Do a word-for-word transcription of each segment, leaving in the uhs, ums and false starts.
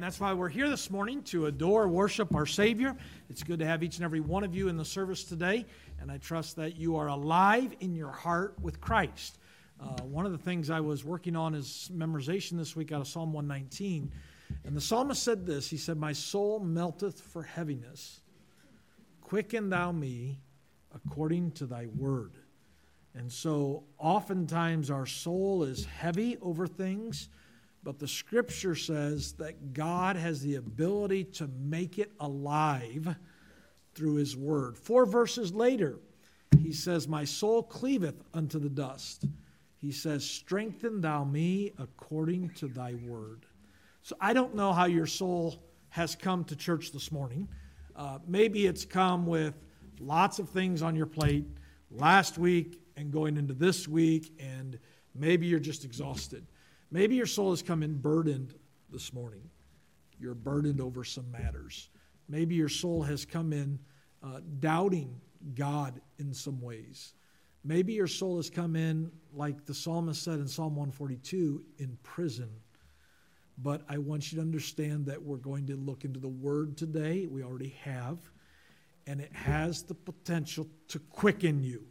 that's why we're here this morning to adore, worship our Savior. It's good to have each and every one of you in the service today, and I trust that you are alive in your heart with Christ. Uh, one of the things I was working on is memorization this week out of Psalm one nineteen, and the psalmist said this. He said, "My soul melteth for heaviness. Quicken thou me according to thy word." And so oftentimes our soul is heavy over things, but the Scripture says that God has the ability to make it alive through His Word. Four verses later, He says, "My soul cleaveth unto the dust." He says, "Strengthen thou me according to thy word." So I don't know how your soul has come to church this morning. Uh, maybe it's come with lots of things on your plate last week and going into this week, and maybe you're just exhausted. Maybe your soul has come in burdened this morning. You're burdened over some matters. Maybe your soul has come in uh, doubting God in some ways. Maybe your soul has come in, like the psalmist said in Psalm one forty-two, in prison. But I want you to understand that we're going to look into the Word today. We already have. And it has the potential to quicken you,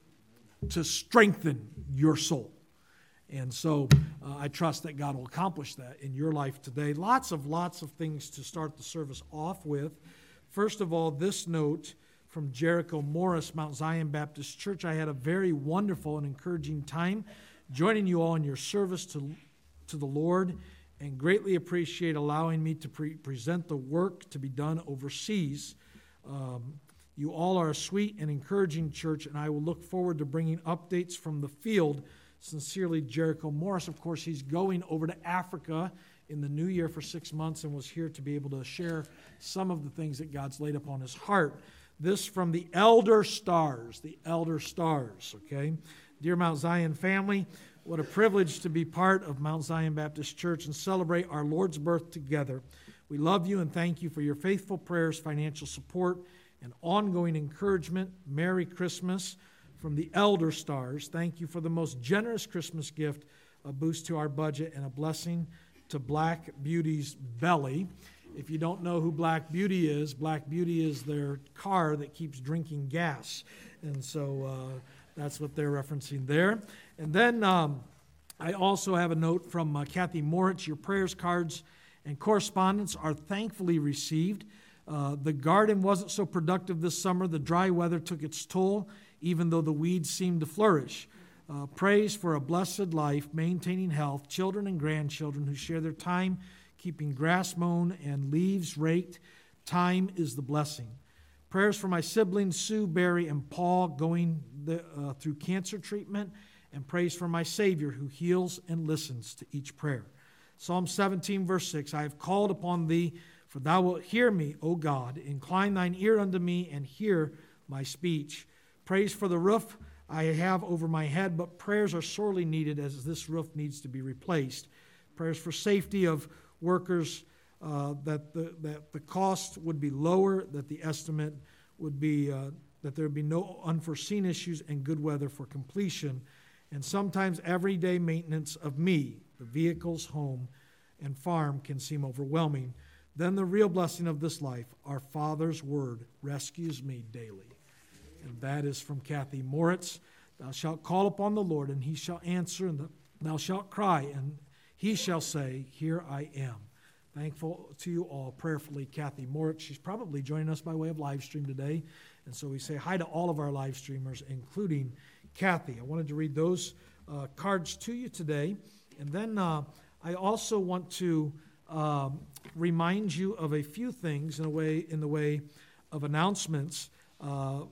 to strengthen your soul. And so uh, I trust that God will accomplish that in your life today. Lots of, lots of things to start the service off with. First of all, this note from Jericho Morris, Mount Zion Baptist Church. I had a very wonderful and encouraging time joining you all in your service to, to the Lord, and greatly appreciate allowing me to pre- present the work to be done overseas. Um, you all are a sweet and encouraging church, and I will look forward to bringing updates from the field. Sincerely, Jericho Morris. Of course, he's going over to Africa in the new year for six months and was here to be able to share some of the things that God's laid upon his heart. This from the Elder Stars, the Elder Stars, okay? Dear Mount Zion family, what a privilege to be part of Mount Zion Baptist Church and celebrate our Lord's birth together. We love you and thank you for your faithful prayers, financial support, and ongoing encouragement. Merry Christmas. From the Elder Stars, thank you for the most generous Christmas gift, a boost to our budget, and a blessing to Black Beauty's belly. If you don't know who Black Beauty is, Black Beauty is their car that keeps drinking gas. And so uh, that's what they're referencing there. And then um, I also have a note from uh, Kathy Moritz. Your prayers, cards, and correspondence are thankfully received. Uh, the garden wasn't so productive this summer. The dry weather took its toll, even though the weeds seemed to flourish. Uh, praise for a blessed life, maintaining health, children and grandchildren who share their time keeping grass mown and leaves raked. Time is the blessing. Prayers for my siblings, Sue, Barry, and Paul, going the, uh, through cancer treatment, and praise for my Savior who heals and listens to each prayer. Psalm seventeen, verse six, I have called upon thee, for thou wilt hear me, O God. Incline thine ear unto me, and hear my speech. Praise for the roof I have over my head, but prayers are sorely needed as this roof needs to be replaced. Prayers for safety of workers, uh, that the that the cost would be lower, that the estimate would be, uh, that there would be no unforeseen issues, and good weather for completion, and sometimes everyday maintenance of me, the vehicles, home, and farm can seem overwhelming. Then the real blessing of this life, our Father's word, rescues me daily. And that is from Kathy Moritz. Thou shalt call upon the Lord, and he shall answer, and thou shalt cry, and he shall say, Here I am. Thankful to you all, prayerfully, Kathy Moritz. She's probably joining us by way of live stream today. And so we say hi to all of our live streamers, including Kathy. I wanted to read those uh, cards to you today. And then uh, I also want to um, remind you of a few things in a way, in the way of announcements. Uh,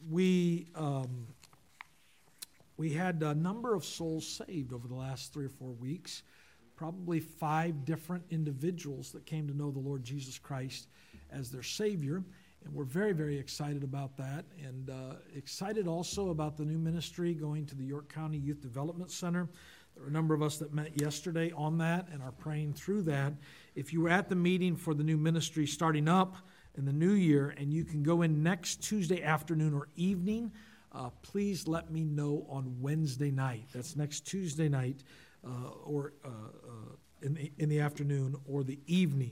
We um, we had a number of souls saved over the last three or four weeks, probably five different individuals that came to know the Lord Jesus Christ as their Savior, and we're very, very excited about that, and uh, excited also about the new ministry going to the York County Youth Development Center. There were a number of us that met yesterday on that and are praying through that. If you were at the meeting for the new ministry starting up in the new year, and you can go in next Tuesday afternoon or evening, uh, please let me know on Wednesday night. That's next Tuesday night, uh, or uh, uh, in the, in the afternoon or the evening.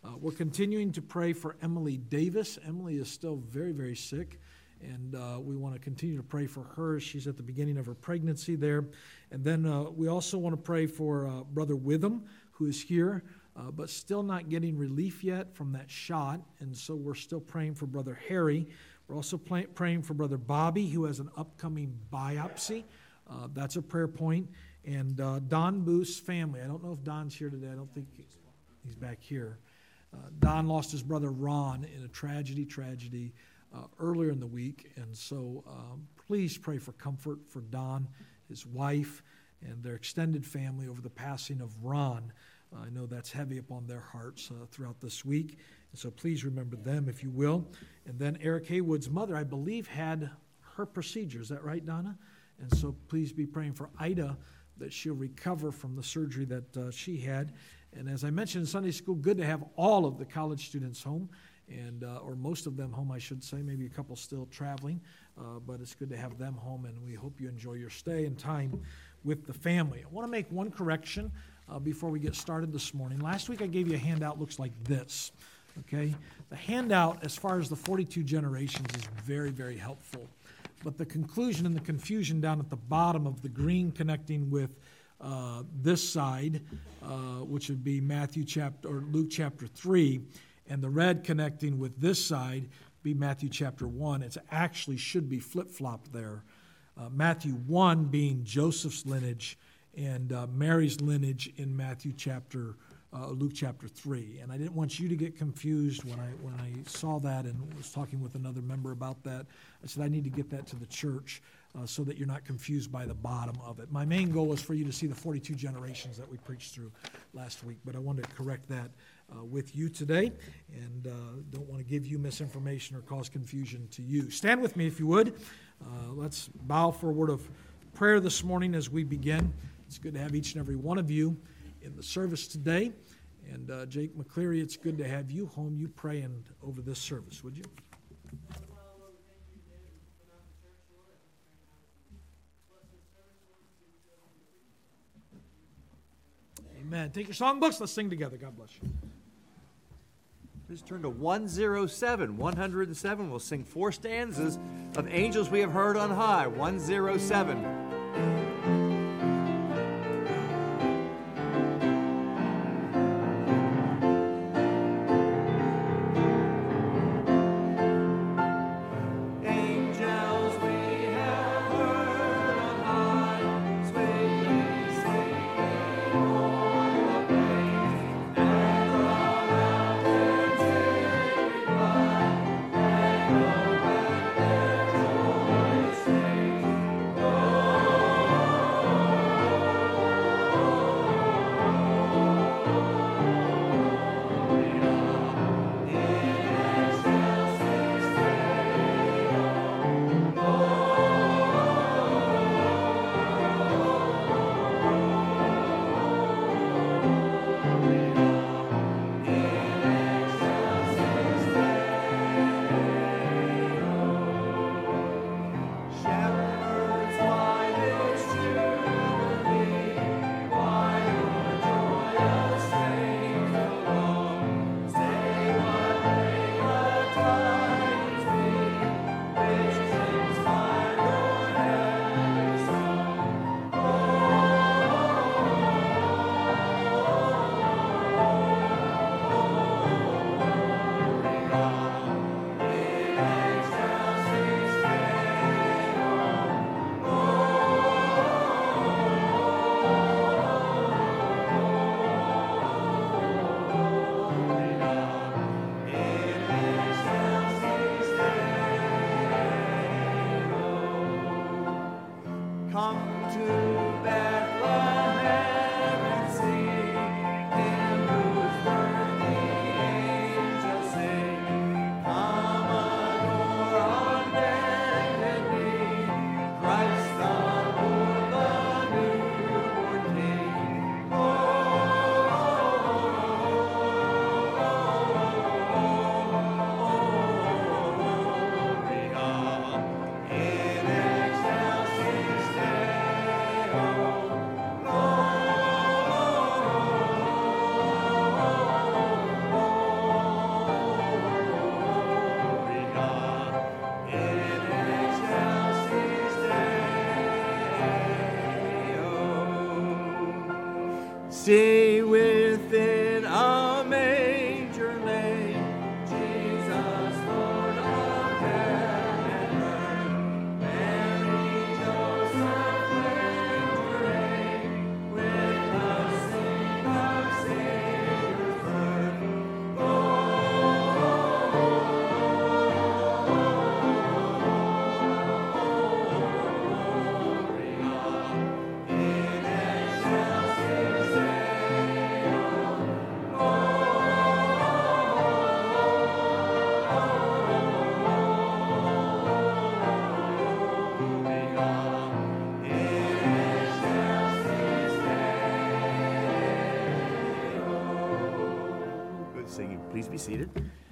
Uh, we're continuing to pray for Emily Davis. Emily is still very, very sick, and uh, we want to continue to pray for her. She's at the beginning of her pregnancy there. And then uh, we also want to pray for uh, Brother Witham, who is here, uh, but still not getting relief yet from that shot. And so we're still praying for Brother Harry. We're also play, praying for Brother Bobby, who has an upcoming biopsy. Uh, that's a prayer point. And uh, Don Booth's family. I don't know if Don's here today. I don't think he's back here. Uh, Don lost his brother Ron in a tragedy, tragedy uh, earlier in the week. And so um, please pray for comfort for Don, his wife, and their extended family over the passing of Ron. Uh, I know that's heavy upon their hearts uh, throughout this week. And so please remember them, if you will. And then Eric Haywood's mother, I believe, had her procedure. Is that right, Donna? And so please be praying for Ida, that she'll recover from the surgery that uh, she had. And as I mentioned in Sunday school, good to have all of the college students home, and uh, or most of them home, I should say, maybe a couple still traveling, uh, but it's good to have them home, and we hope you enjoy your stay and time with the family. I want to make one correction uh, before we get started this morning. Last week I gave you a handout, looks like this, okay? The handout, as far as the forty-two generations, is very, very helpful. But the conclusion and the confusion down at the bottom of the green connecting with uh, this side, uh, which would be Matthew chapter or Luke chapter three, and the red connecting with this side be Matthew chapter one. It actually should be flip-flopped there. Uh, Matthew one being Joseph's lineage and uh, Mary's lineage in Matthew chapter Uh, Luke chapter three. And I didn't want you to get confused when I when I saw that and was talking with another member about that. I said, I need to get that to the church uh, so that you're not confused by the bottom of it. My main goal is for you to see the forty-two generations that we preached through last week, but I wanted to correct that uh, with you today, and uh, don't want to give you misinformation or cause confusion to you. Stand with me if you would. Uh, let's bow for a word of prayer this morning as we begin. It's good to have each and every one of you in the service today. And uh, Jake McCleary, it's good to have you home. You praying over this service, would you? Amen. Take your songbooks. Let's sing together. God bless you. Please turn to one oh seven. one oh seven. We'll sing four stanzas of Angels We Have Heard on High. one oh seven. See within a manger lay Jesus, Lord of heaven and earth. Mary, Joseph, went to reign with the sing of Savior's birth. Good singing. Please be seated.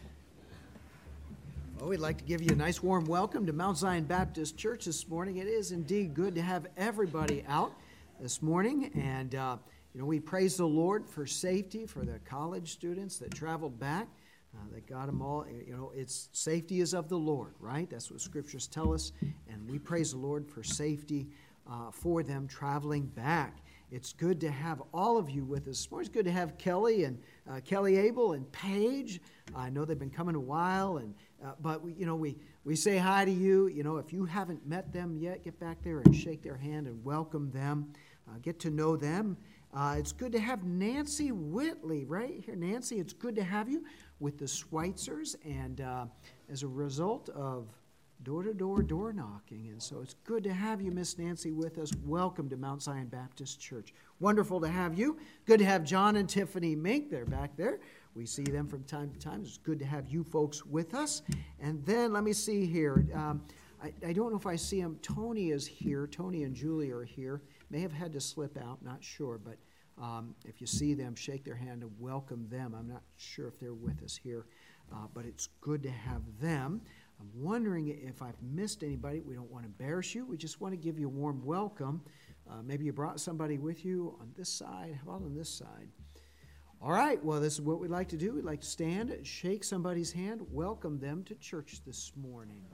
Well, we'd like to give you a nice warm welcome to Mount Zion Baptist Church this morning. It is indeed good to have everybody out this morning. And, uh, you know, we praise the Lord for safety for the college students that traveled back. Uh, that got them all, you know, it's safety is of the Lord, right? That's what scriptures tell us. And we praise the Lord for safety uh, for them traveling back. It's good to have all of you with us this morning. It's good to have Kelly and uh, Kelly Abel and Paige. I know they've been coming a while, and uh, but we, you know, we we say hi to you. You know, if you haven't met them yet, get back there and shake their hand and welcome them. Uh, get to know them. Uh, it's good to have Nancy Whitley right here. Nancy, it's good to have you with the Schweitzers, and uh, as a result of door-to-door door knocking. And so it's good to have you, Miss Nancy, with us. Welcome to Mount Zion Baptist Church. Wonderful to have you. Good to have John and Tiffany Mink. They're back there. We see them from time to time. It's good to have you folks with us. And then let me see here. Um, I, I don't know if I see them. Tony is here. Tony and Julie are here. May have had to slip out. Not sure. But um, if you see them, shake their hand and welcome them. I'm not sure if they're with us here. Uh, but it's good to have them. I'm wondering if I've missed anybody. We don't want to embarrass you. We just want to give you a warm welcome. Uh, maybe you brought somebody with you on this side. How about on this side? All right. Well, this is what we'd like to do. We'd like to stand, shake somebody's hand, welcome them to church this morning.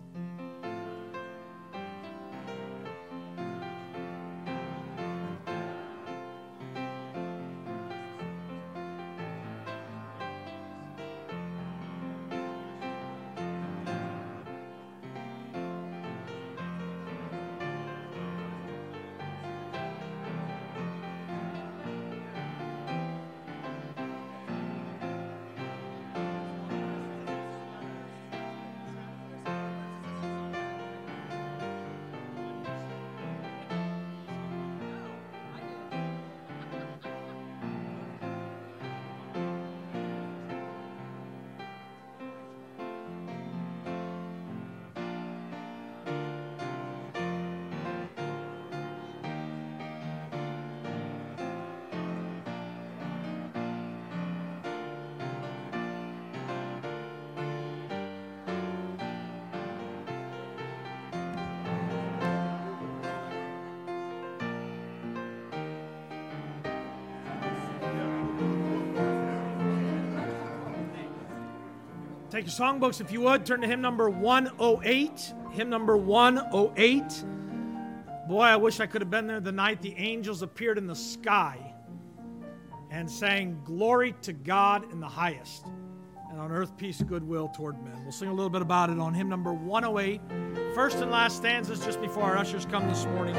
Take your songbooks, if you would. Turn to hymn number one oh eight. Hymn number one oh eight. Boy, I wish I could have been there the night the angels appeared in the sky and sang, "Glory to God in the highest, and on earth peace, goodwill toward men." We'll sing a little bit about it on hymn number one oh eight. First and last stanzas just before our ushers come this morning.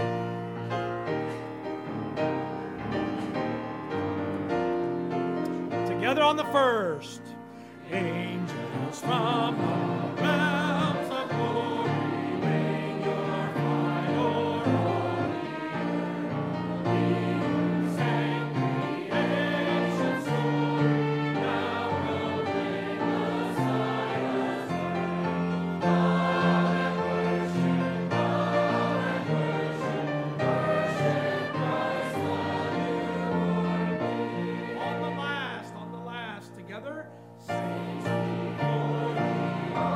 Together on the first. Angels from the realms of glory, wing your flight o'er holy earth. He who sang the ancient story, now proclaim Messiah's birth. Bow and worship, bow and worship, worship Christ the newborn King. On the last, on the last, together. Saints, behold, we are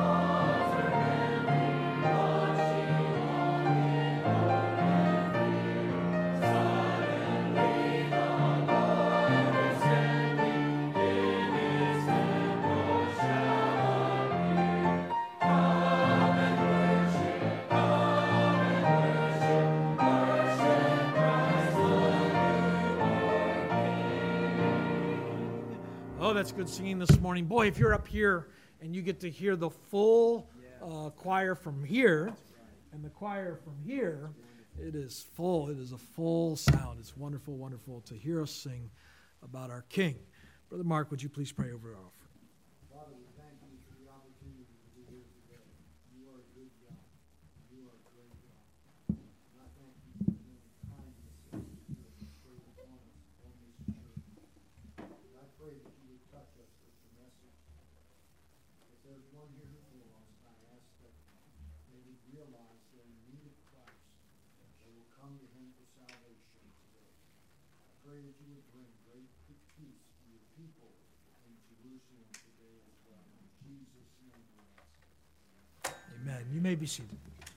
Oh, that's good singing this morning. Boy, if you're up here and you get to hear the full uh, choir from here and the choir from here, it is full. It is a full sound. It's wonderful, wonderful to hear us sing about our King. Brother Mark, would you please pray over our offering? Father, we thank you for the opportunity to be here today. You are a good God. You are a great God. And I thank you for the many kindnesses that you have bestowed upon us on this church. And I pray that you would touch us with the message. If there's one here who's lost, I ask that they would realize they're in need of Christ. They will come to him for salvation today. I pray that you would bring great peace to your people in Jerusalem today as well. In Jesus' name we ask. Amen. You may be seated.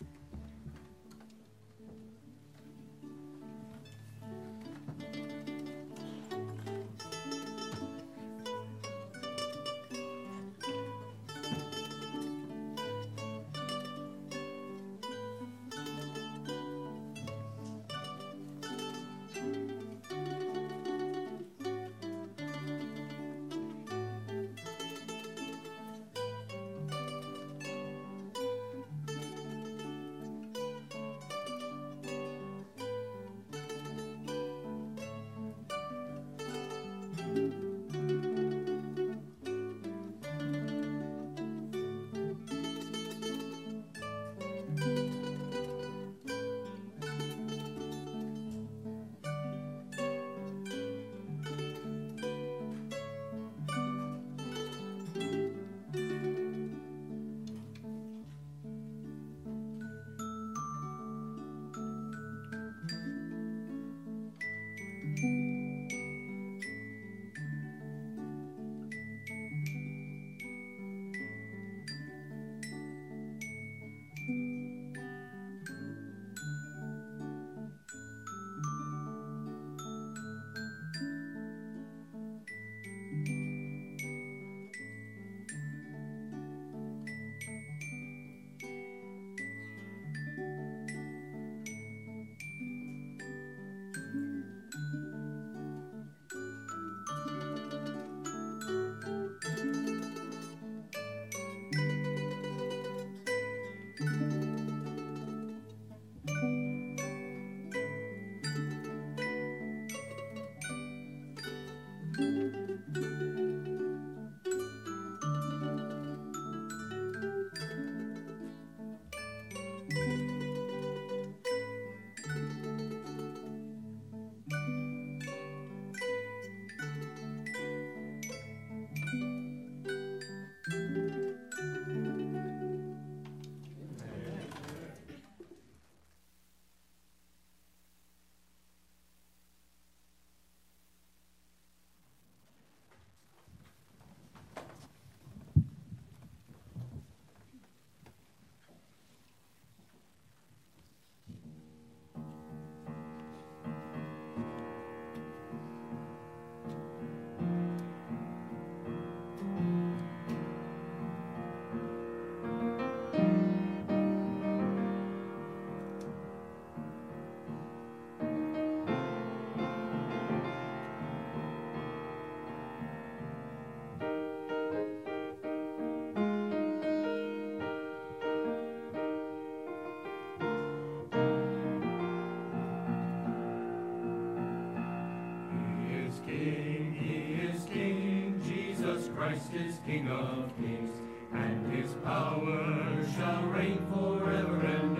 Christ is King of kings, and his power shall reign forever and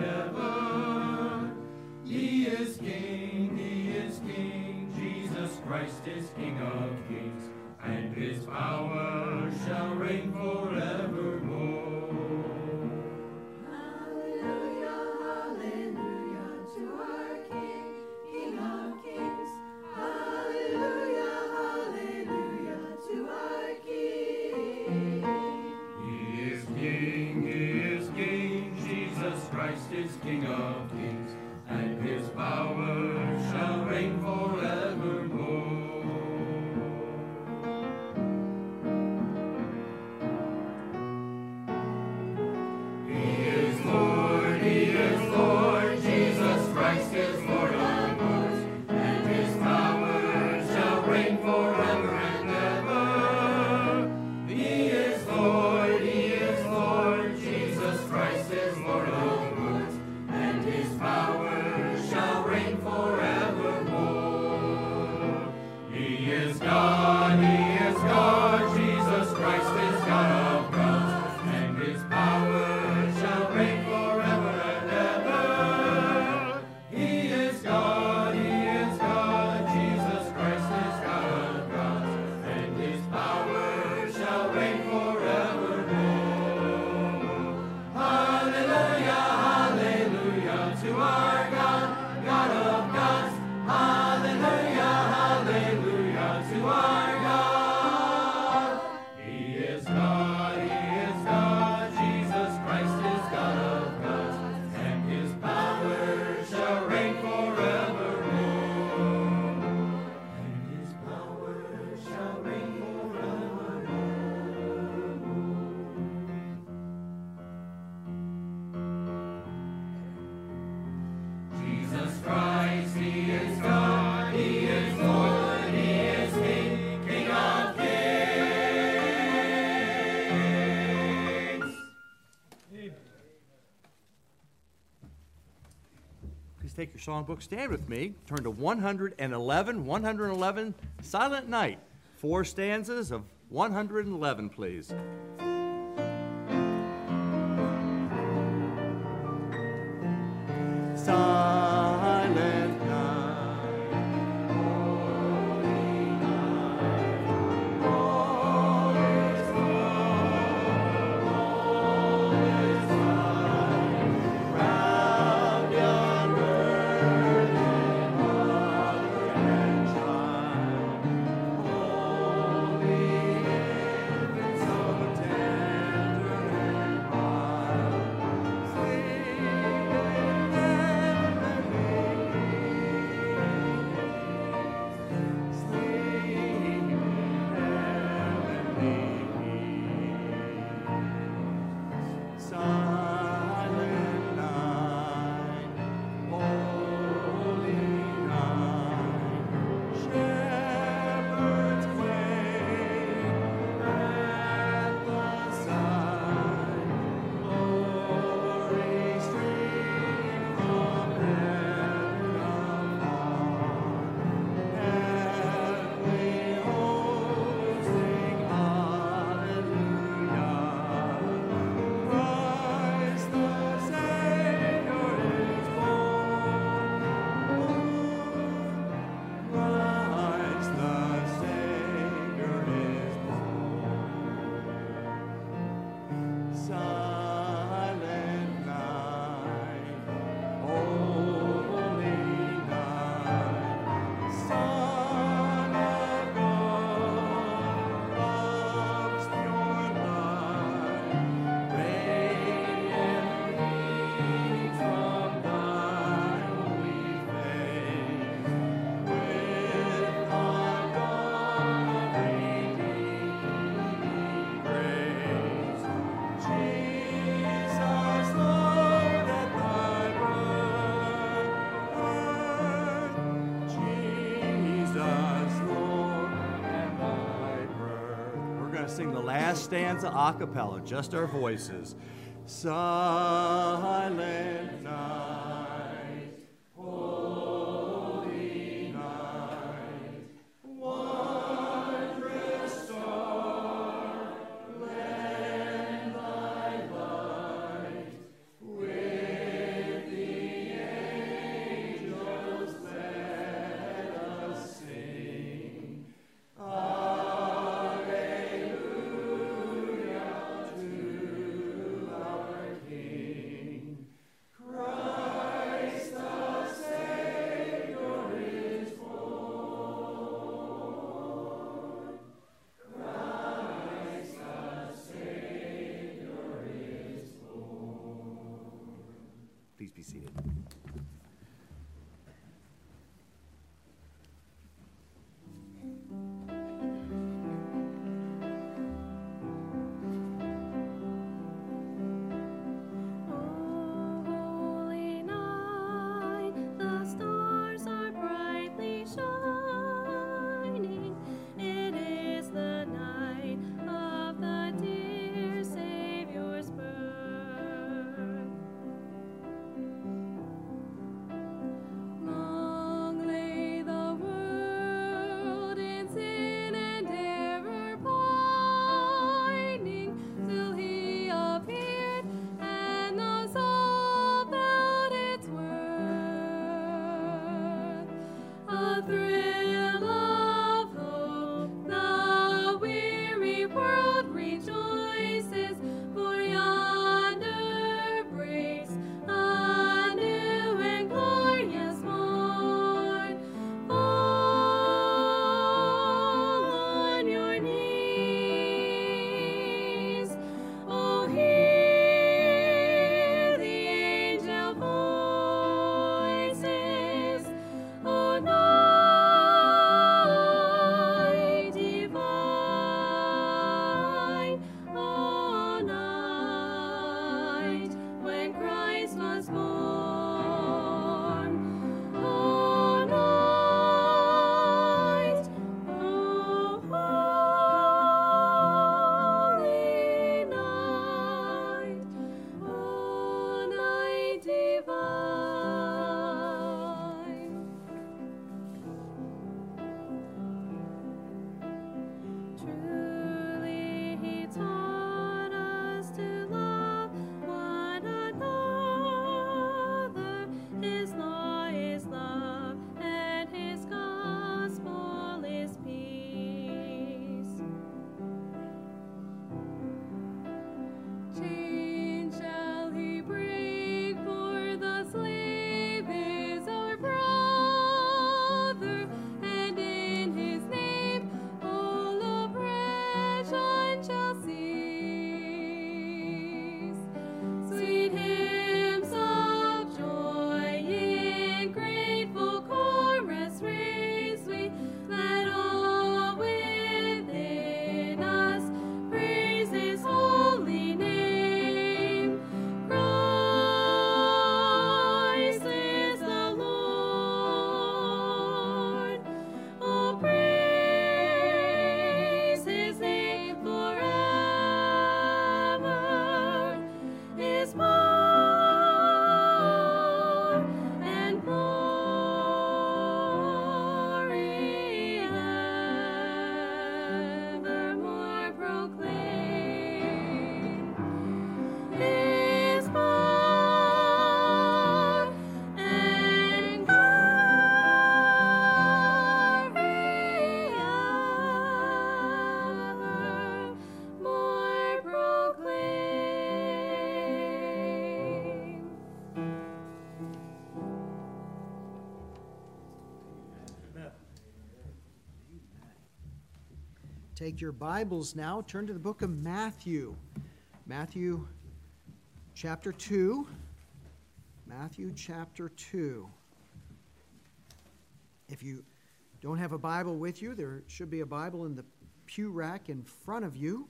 ever. He is King, he is King, Jesus Christ is King of kings, and his power shall reign forevermore. Hallelujah, hallelujah to our King, King of kings. Hallelujah, hallelujah to our King. He is King, he is King, Jesus Christ is King of kings, and his power shall reign forevermore. He is Lord, he is Lord, Jesus Christ is Lord of lords, and his power shall reign forever and ever. take your songbook, stand with me, turn to one hundred eleven, one hundred eleven, Silent Night. Four stanzas of one hundred eleven, please. Silent night, holy night, all is dark, all is night, round yon virgin mother and child, holy infant so tender and mild, sleep in Silent night, holy night, shepherds wait at the side, glory stream from heaven above, heavenly hosts sing hallelujah. Christ the Savior is born. Christ the Savior is born. Silent night, holy night, Son of God, love's pure light, radiant beam from thy holy face, with our dawn of redeeming grace. Jesus, Lord, at thy birth, Jesus, Lord, at thy birth. We're going to sing the last stanza a cappella, just our voices. Silent night, holy night, wondrous star, lend thy light, with the angels let us sing. Alleluia to our King. Christ the Savior is born. Christ the Savior is born. Please be seated. Holy night, the stars are brightly shining. It is the night of the dear Savior's birth. take your Bibles now, turn to the book of Matthew. Matthew chapter two. Matthew chapter two. If you don't have a Bible with you, there should be a Bible in the pew rack in front of you.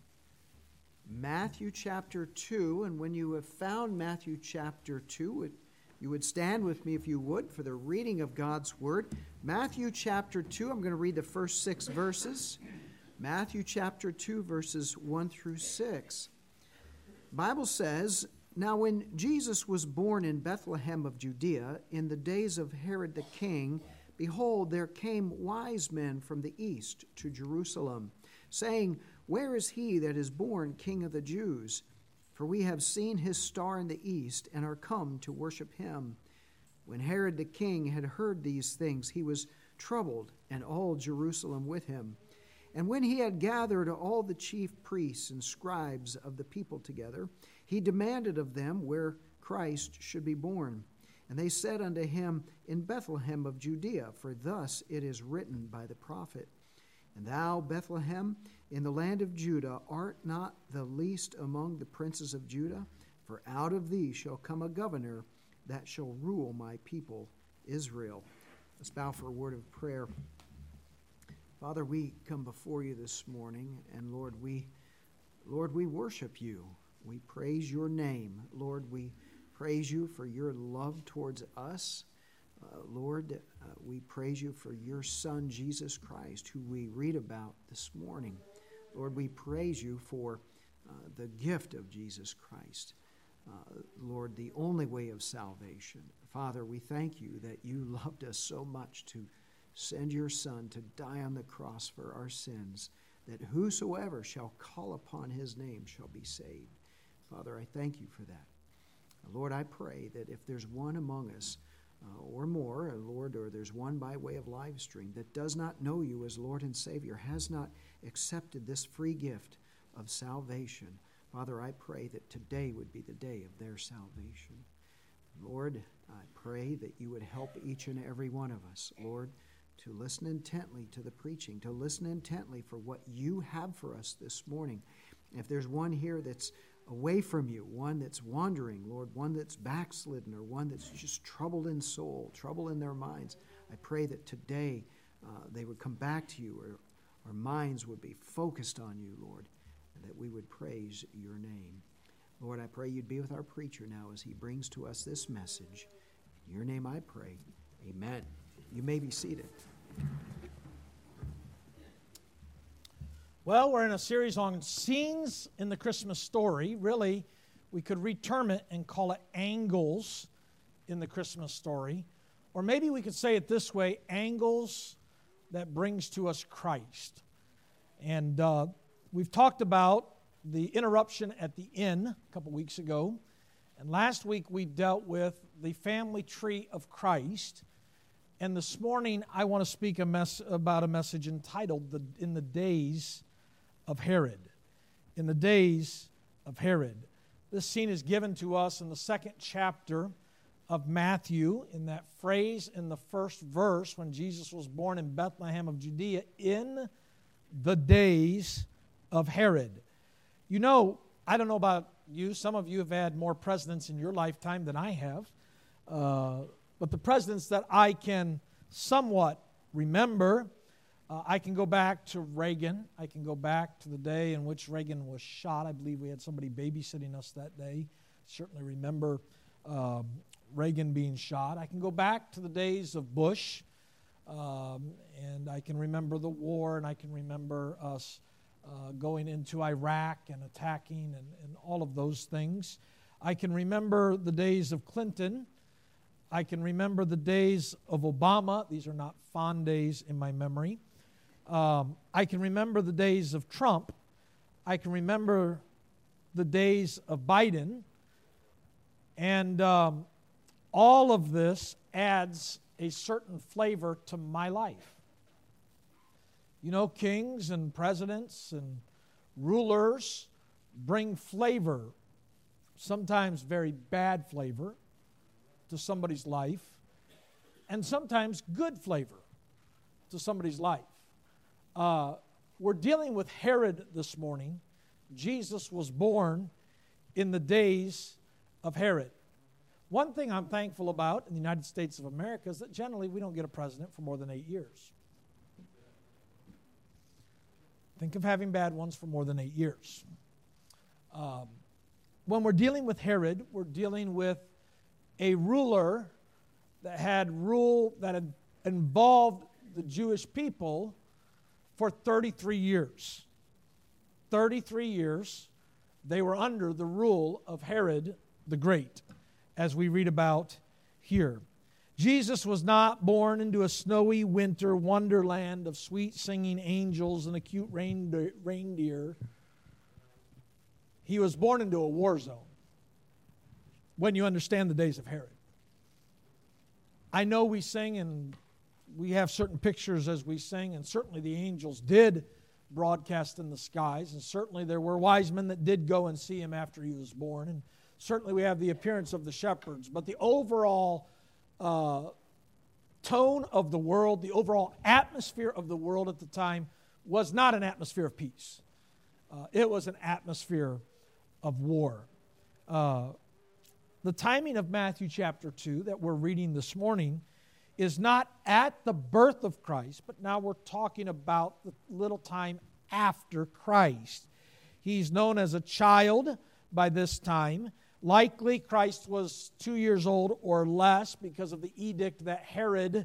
Matthew chapter two, and when you have found Matthew chapter two, it, you would stand with me if you would for the reading of God's Word. Matthew chapter two, I'm going to read the first six verses. Matthew chapter two, verses one through six. The Bible says, "Now when Jesus was born in Bethlehem of Judea, in the days of Herod the king, behold, there came wise men from the east to Jerusalem, saying, Where is he that is born King of the Jews? For we have seen his star in the east, and are come to worship him. When Herod the king had heard these things, he was troubled, and all Jerusalem with him. And when he had gathered all the chief priests and scribes of the people together, he demanded of them where Christ should be born. And they said unto him, In Bethlehem of Judea, for thus it is written by the prophet, And thou, Bethlehem, in the land of Judah, art not the least among the princes of Judah, for out of thee shall come a governor that shall rule my people Israel." Let's bow for a word of prayer. Father, we come before you this morning, and Lord, we, Lord, we worship you. We praise your name. Lord, we praise you for your love towards us. Uh, Lord, uh, we praise you for your Son, Jesus Christ, who we read about this morning. Lord, we praise you for uh, the gift of Jesus Christ. Uh, Lord, the only way of salvation. Father, we thank you that you loved us so much to send your Son to die on the cross for our sins, that whosoever shall call upon his name shall be saved. Father, I thank you for that. Lord, I pray that if there's one among us uh, or more, or Lord, or there's one by way of live stream that does not know you as Lord and Savior, has not accepted this free gift of salvation, Father, I pray that today would be the day of their salvation. Lord, I pray that you would help each and every one of us, Lord, to listen intently to the preaching, to listen intently for what you have for us this morning. If there's one here that's away from you, one that's wandering, Lord, one that's backslidden, or one that's just troubled in soul, trouble in their minds, I pray that today uh, they would come back to you, or our minds would be focused on you, Lord, and that we would praise your name. Lord, I pray you'd be with our preacher now as he brings to us this message. In your name I pray. Amen. You may be seated. Well, we're in a series on scenes in the Christmas story. Really, we could reterm it and call it angles in the Christmas story. Or maybe we could say it this way, angles that brings to us Christ. And uh, we've talked about the interruption at the inn a couple weeks ago. And last week we dealt with the family tree of Christ. And this morning I want to speak a mess about a message entitled the, In the Days of Herod. In the days of Herod. This scene is given to us in the second chapter of Matthew, in that phrase in the first verse when Jesus was born in Bethlehem of Judea, in the days of Herod. You know, I don't know about you, some of you have had more presidents in your lifetime than I have, uh, but the presidents that I can somewhat remember, Uh, I can go back to Reagan. I can go back to the day in which Reagan was shot. I believe we had somebody babysitting us that day. Certainly remember um, Reagan being shot. I can go back to the days of Bush, um, and I can remember the war, and I can remember us uh, going into Iraq and attacking and, and all of those things. I can remember the days of Clinton. I can remember the days of Obama. These are not fond days in my memory. Um, I can remember the days of Trump. I can remember the days of Biden. And um, all of this adds a certain flavor to my life. You know, kings and presidents and rulers bring flavor, sometimes very bad flavor, to somebody's life, and sometimes good flavor to somebody's life. Uh, we're dealing with Herod this morning. Jesus was born in the days of Herod. One thing I'm thankful about in the United States of America is that generally we don't get a president for more than eight years. Think of having bad ones for more than eight years. Um, when we're dealing with Herod, we're dealing with a ruler that had rule that had involved the Jewish people for thirty-three years. thirty-three years, they were under the rule of Herod the Great, as we read about here. Jesus was not born into a snowy winter wonderland of sweet singing angels and a cute reindeer. He was born into a war zone, when you understand the days of Herod. I know we sing and we have certain pictures as we sing, and certainly the angels did broadcast in the skies, and certainly there were wise men that did go and see him after he was born, and certainly we have the appearance of the shepherds. But the overall uh, tone of the world, the overall atmosphere of the world at the time was not an atmosphere of peace. Uh, it was an atmosphere of war. Uh, the timing of Matthew chapter two that we're reading this morning is not at the birth of Christ, but now we're talking about the little time after Christ. He's known as a child by this time. Likely Christ was two years old or less because of the edict that Herod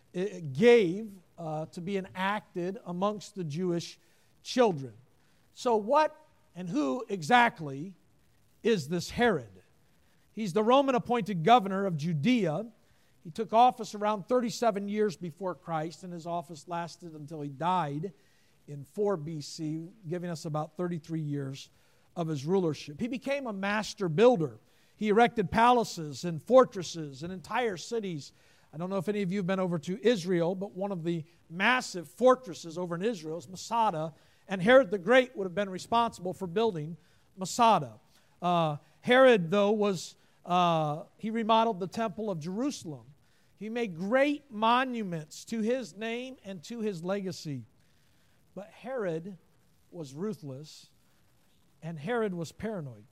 gave uh, to be enacted amongst the Jewish children. So what and who exactly is this Herod? He's the Roman appointed governor of Judea. He took office around thirty-seven years before Christ, and his office lasted until he died in four B C, giving us about thirty-three years of his rulership. He became a master builder. He erected palaces and fortresses and entire cities. I don't know if any of you have been over to Israel, but one of the massive fortresses over in Israel is Masada, and Herod the Great would have been responsible for building Masada. Uh, Herod, though, was uh, he remodeled the temple of Jerusalem. He made great monuments to his name and to his legacy. But Herod was ruthless, and Herod was paranoid.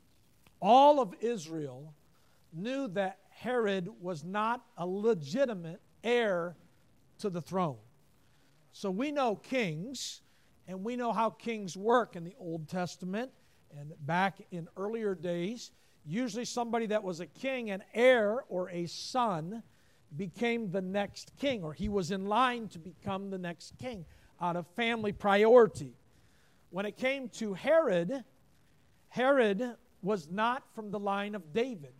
All of Israel knew that Herod was not a legitimate heir to the throne. So we know kings, and we know how kings work in the Old Testament. And back in earlier days, usually somebody that was a king, an heir, or a son became the next king, or he was in line to become the next king out of family priority. When it came to Herod, Herod was not from the line of David.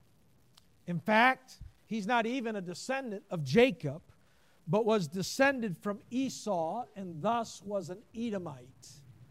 In fact, he's not even a descendant of Jacob, but was descended from Esau and thus was an Edomite.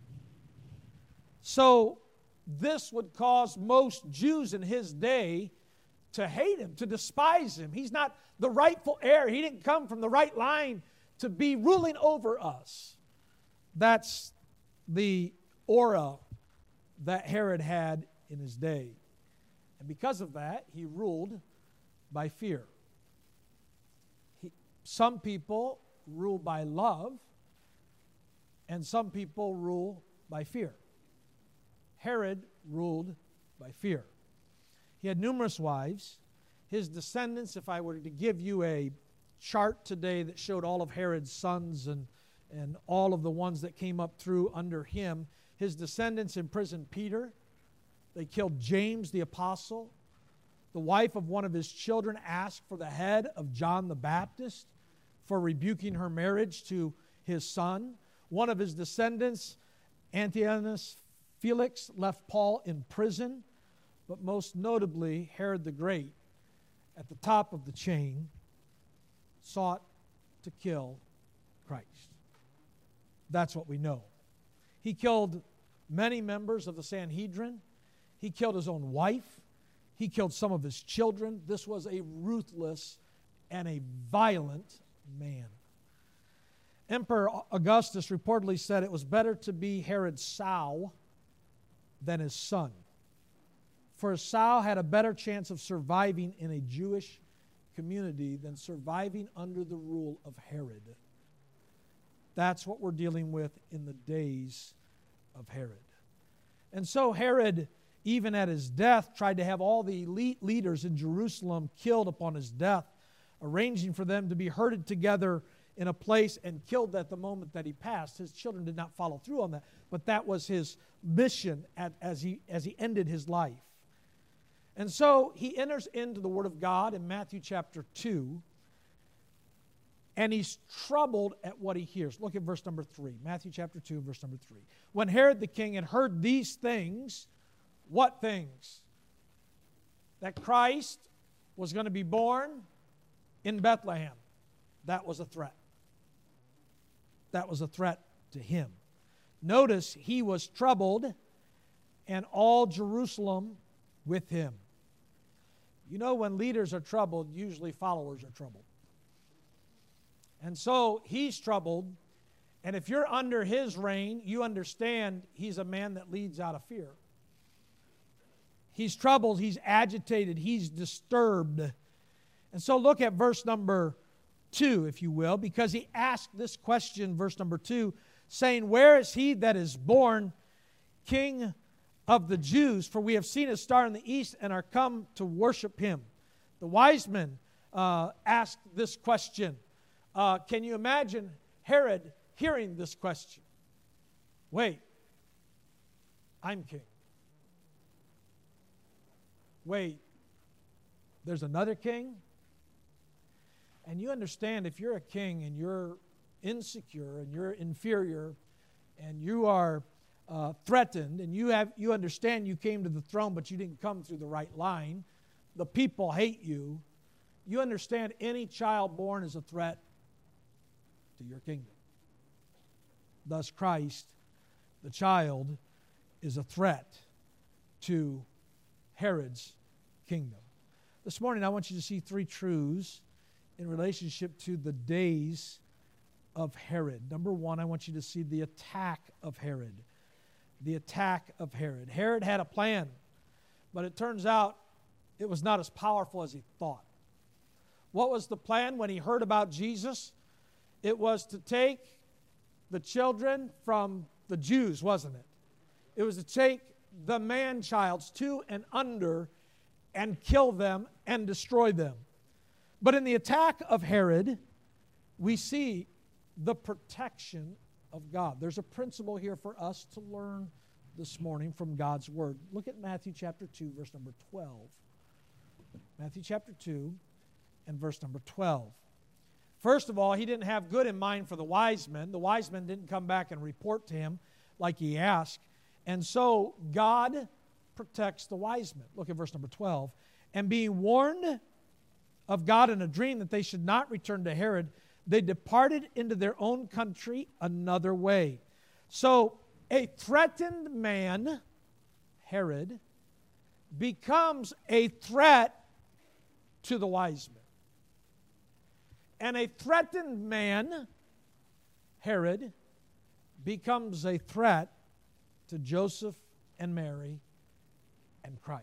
So this would cause most Jews in his day to hate him, to despise him. He's not the rightful heir. He didn't come from the right line to be ruling over us. That's the aura that Herod had in his day. And because of that, he ruled by fear. He, some people rule by love, and some people rule by fear. Herod ruled by fear. He had numerous wives. His descendants, if I were to give you a chart today that showed all of Herod's sons and, and all of the ones that came up through under him, his descendants imprisoned Peter. They killed James the apostle. The wife of one of his children asked for the head of John the Baptist for rebuking her marriage to his son. One of his descendants, Antigonus Felix, left Paul in prison. But most notably, Herod the Great, at the top of the chain, sought to kill Christ. That's what we know. He killed many members of the Sanhedrin. He killed his own wife. He killed some of his children. This was a ruthless and a violent man. Emperor Augustus reportedly said it was better to be Herod's sow than his son. For a sow had a better chance of surviving in a Jewish community than surviving under the rule of Herod. That's what we're dealing with in the days of Herod. And so Herod, even at his death, tried to have all the elite leaders in Jerusalem killed upon his death, arranging for them to be herded together in a place and killed at the moment that he passed. His children did not follow through on that, but that was his mission at, as he as he ended his life. And so he enters into the Word of God in Matthew chapter two, and he's troubled at what he hears. Look at verse number three. Matthew chapter two, verse number three. When Herod the king had heard these things, what things? That Christ was going to be born in Bethlehem. That was a threat. That was a threat to him. Notice he was troubled, and all Jerusalem with him. You know, when leaders are troubled, usually followers are troubled. And so he's troubled, and if you're under his reign, you understand he's a man that leads out of fear. He's troubled, he's agitated, he's disturbed. And so look at verse number two, if you will, because he asked this question, verse number two, saying, "Where is he that is born King of the Jews? For we have seen his star in the east and are come to worship him." The wise men uh, asked this question. Uh, can you imagine Herod hearing this question? Wait, I'm king. Wait, there's another king? And you understand, if you're a king and you're insecure and you're inferior and you are uh, threatened and you have you understand you came to the throne but you didn't come through the right line, the people hate you, you understand any child born is a threat to your kingdom. Thus Christ, the child, is a threat to Herod's kingdom. This morning I want you to see three truths in relationship to the days of Herod. Number one, I want you to see the attack of Herod. The attack of Herod. Herod had a plan, but it turns out it was not as powerful as he thought. What was the plan when he heard about Jesus? It was to take the children from the Jews, wasn't it? It was to take the man-childs, two and under, and kill them and destroy them. But in the attack of Herod, we see the protection of God. There's a principle here for us to learn this morning from God's Word. Look at Matthew chapter two, verse number twelve. Matthew chapter two and verse number twelve. First of all, he didn't have good in mind for the wise men. The wise men didn't come back and report to him like he asked. And so God protects the wise men. Look at verse number twelve. And being warned of God in a dream that they should not return to Herod, they departed into their own country another way. So a threatened man, Herod, becomes a threat to the wise men. And a threatened man, Herod, becomes a threat to Joseph and Mary and Christ.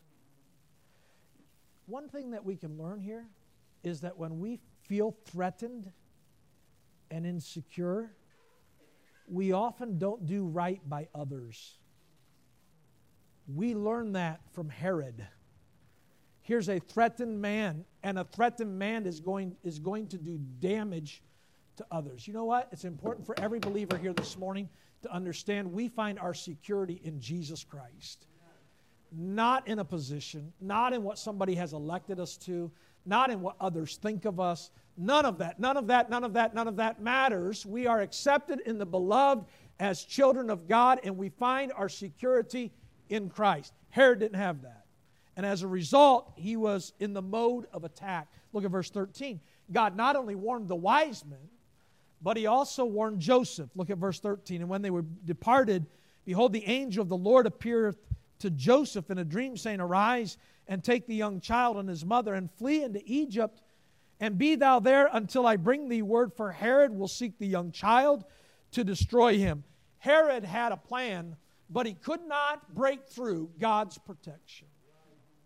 One thing that we can learn here is that when we feel threatened and insecure, we often don't do right by others. We learn that from Herod. Here's a threatened man, and a threatened man is going, is going to do damage to others. You know what? It's important for every believer here this morning to understand we find our security in Jesus Christ. Not in a position, not in what somebody has elected us to, not in what others think of us. None of that, none of that, none of that, none of that matters. We are accepted in the beloved as children of God, and we find our security in Christ. Herod didn't have that. And as a result, he was in the mode of attack. Look at verse thirteen. God not only warned the wise men, but he also warned Joseph. Look at verse thirteen. And when they were departed, behold, the angel of the Lord appeared to Joseph in a dream, saying, Arise and take the young child and his mother and flee into Egypt, and be thou there until I bring thee word, for Herod will seek the young child to destroy him. Herod had a plan, but he could not break through God's protection.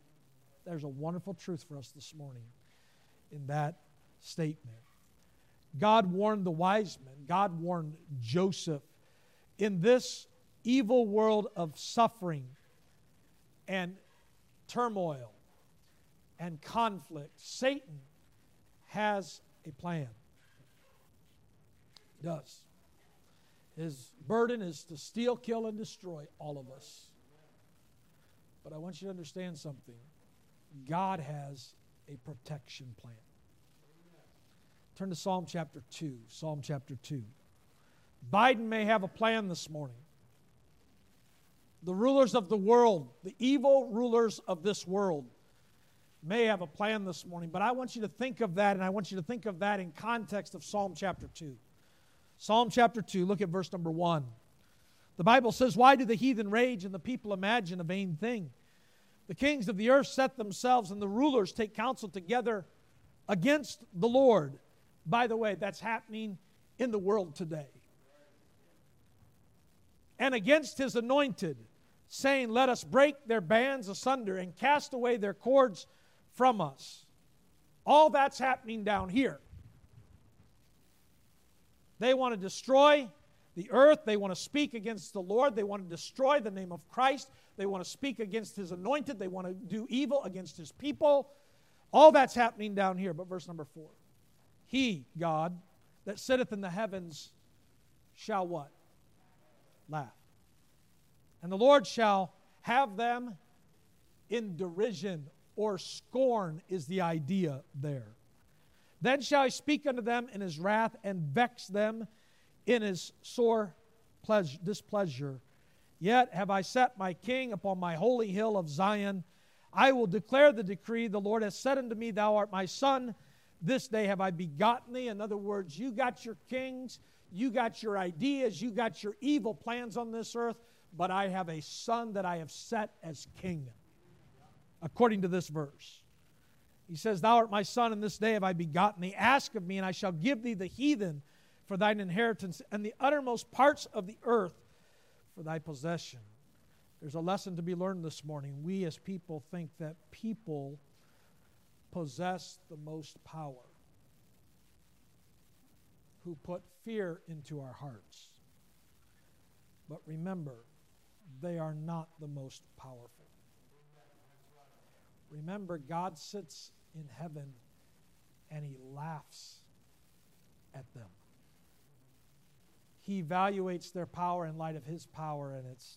There's a wonderful truth for us this morning in that statement. God warned the wise men. God warned Joseph. In this evil world of suffering and turmoil and conflict, Satan has a plan. He does. His burden is to steal, kill, and destroy all of us. But I want you to understand something. God has a protection plan. Turn to Psalm chapter two. Psalm chapter two. Biden may have a plan this morning. The rulers of the world, the evil rulers of this world, may have a plan this morning. But I want you to think of that, and I want you to think of that in context of Psalm chapter two. Psalm chapter two, look at verse number one. The Bible says, "Why do the heathen rage and the people imagine a vain thing? The kings of the earth set themselves, and the rulers take counsel together against the Lord." By the way, that's happening in the world today. "And against his anointed, saying, let us break their bands asunder and cast away their cords from us." All that's happening down here. They want to destroy the earth. They want to speak against the Lord. They want to destroy the name of Christ. They want to speak against his anointed. They want to do evil against his people. All that's happening down here. But verse number four. "He, God, that sitteth in the heavens shall" what? "Laugh. And the Lord shall have them in derision," or scorn is the idea there. "Then shall he speak unto them in his wrath, and vex them in his sore pleasure, displeasure. Yet have I set my king upon my holy hill of Zion. I will declare the decree. The Lord has said unto me, Thou art my son. This day have I begotten thee." In other words, you got your kings, you got your ideas, you got your evil plans on this earth, but I have a son that I have set as king, according to this verse. He says, "Thou art my son, and this day have I begotten thee. Ask of me, and I shall give thee the heathen for thine inheritance, and the uttermost parts of the earth for thy possession." There's a lesson to be learned this morning. We as people think that people possess the most power, who put fear into our hearts. But remember, they are not the most powerful. Remember, God sits in heaven and he laughs at them. He evaluates their power in light of his power, and it's,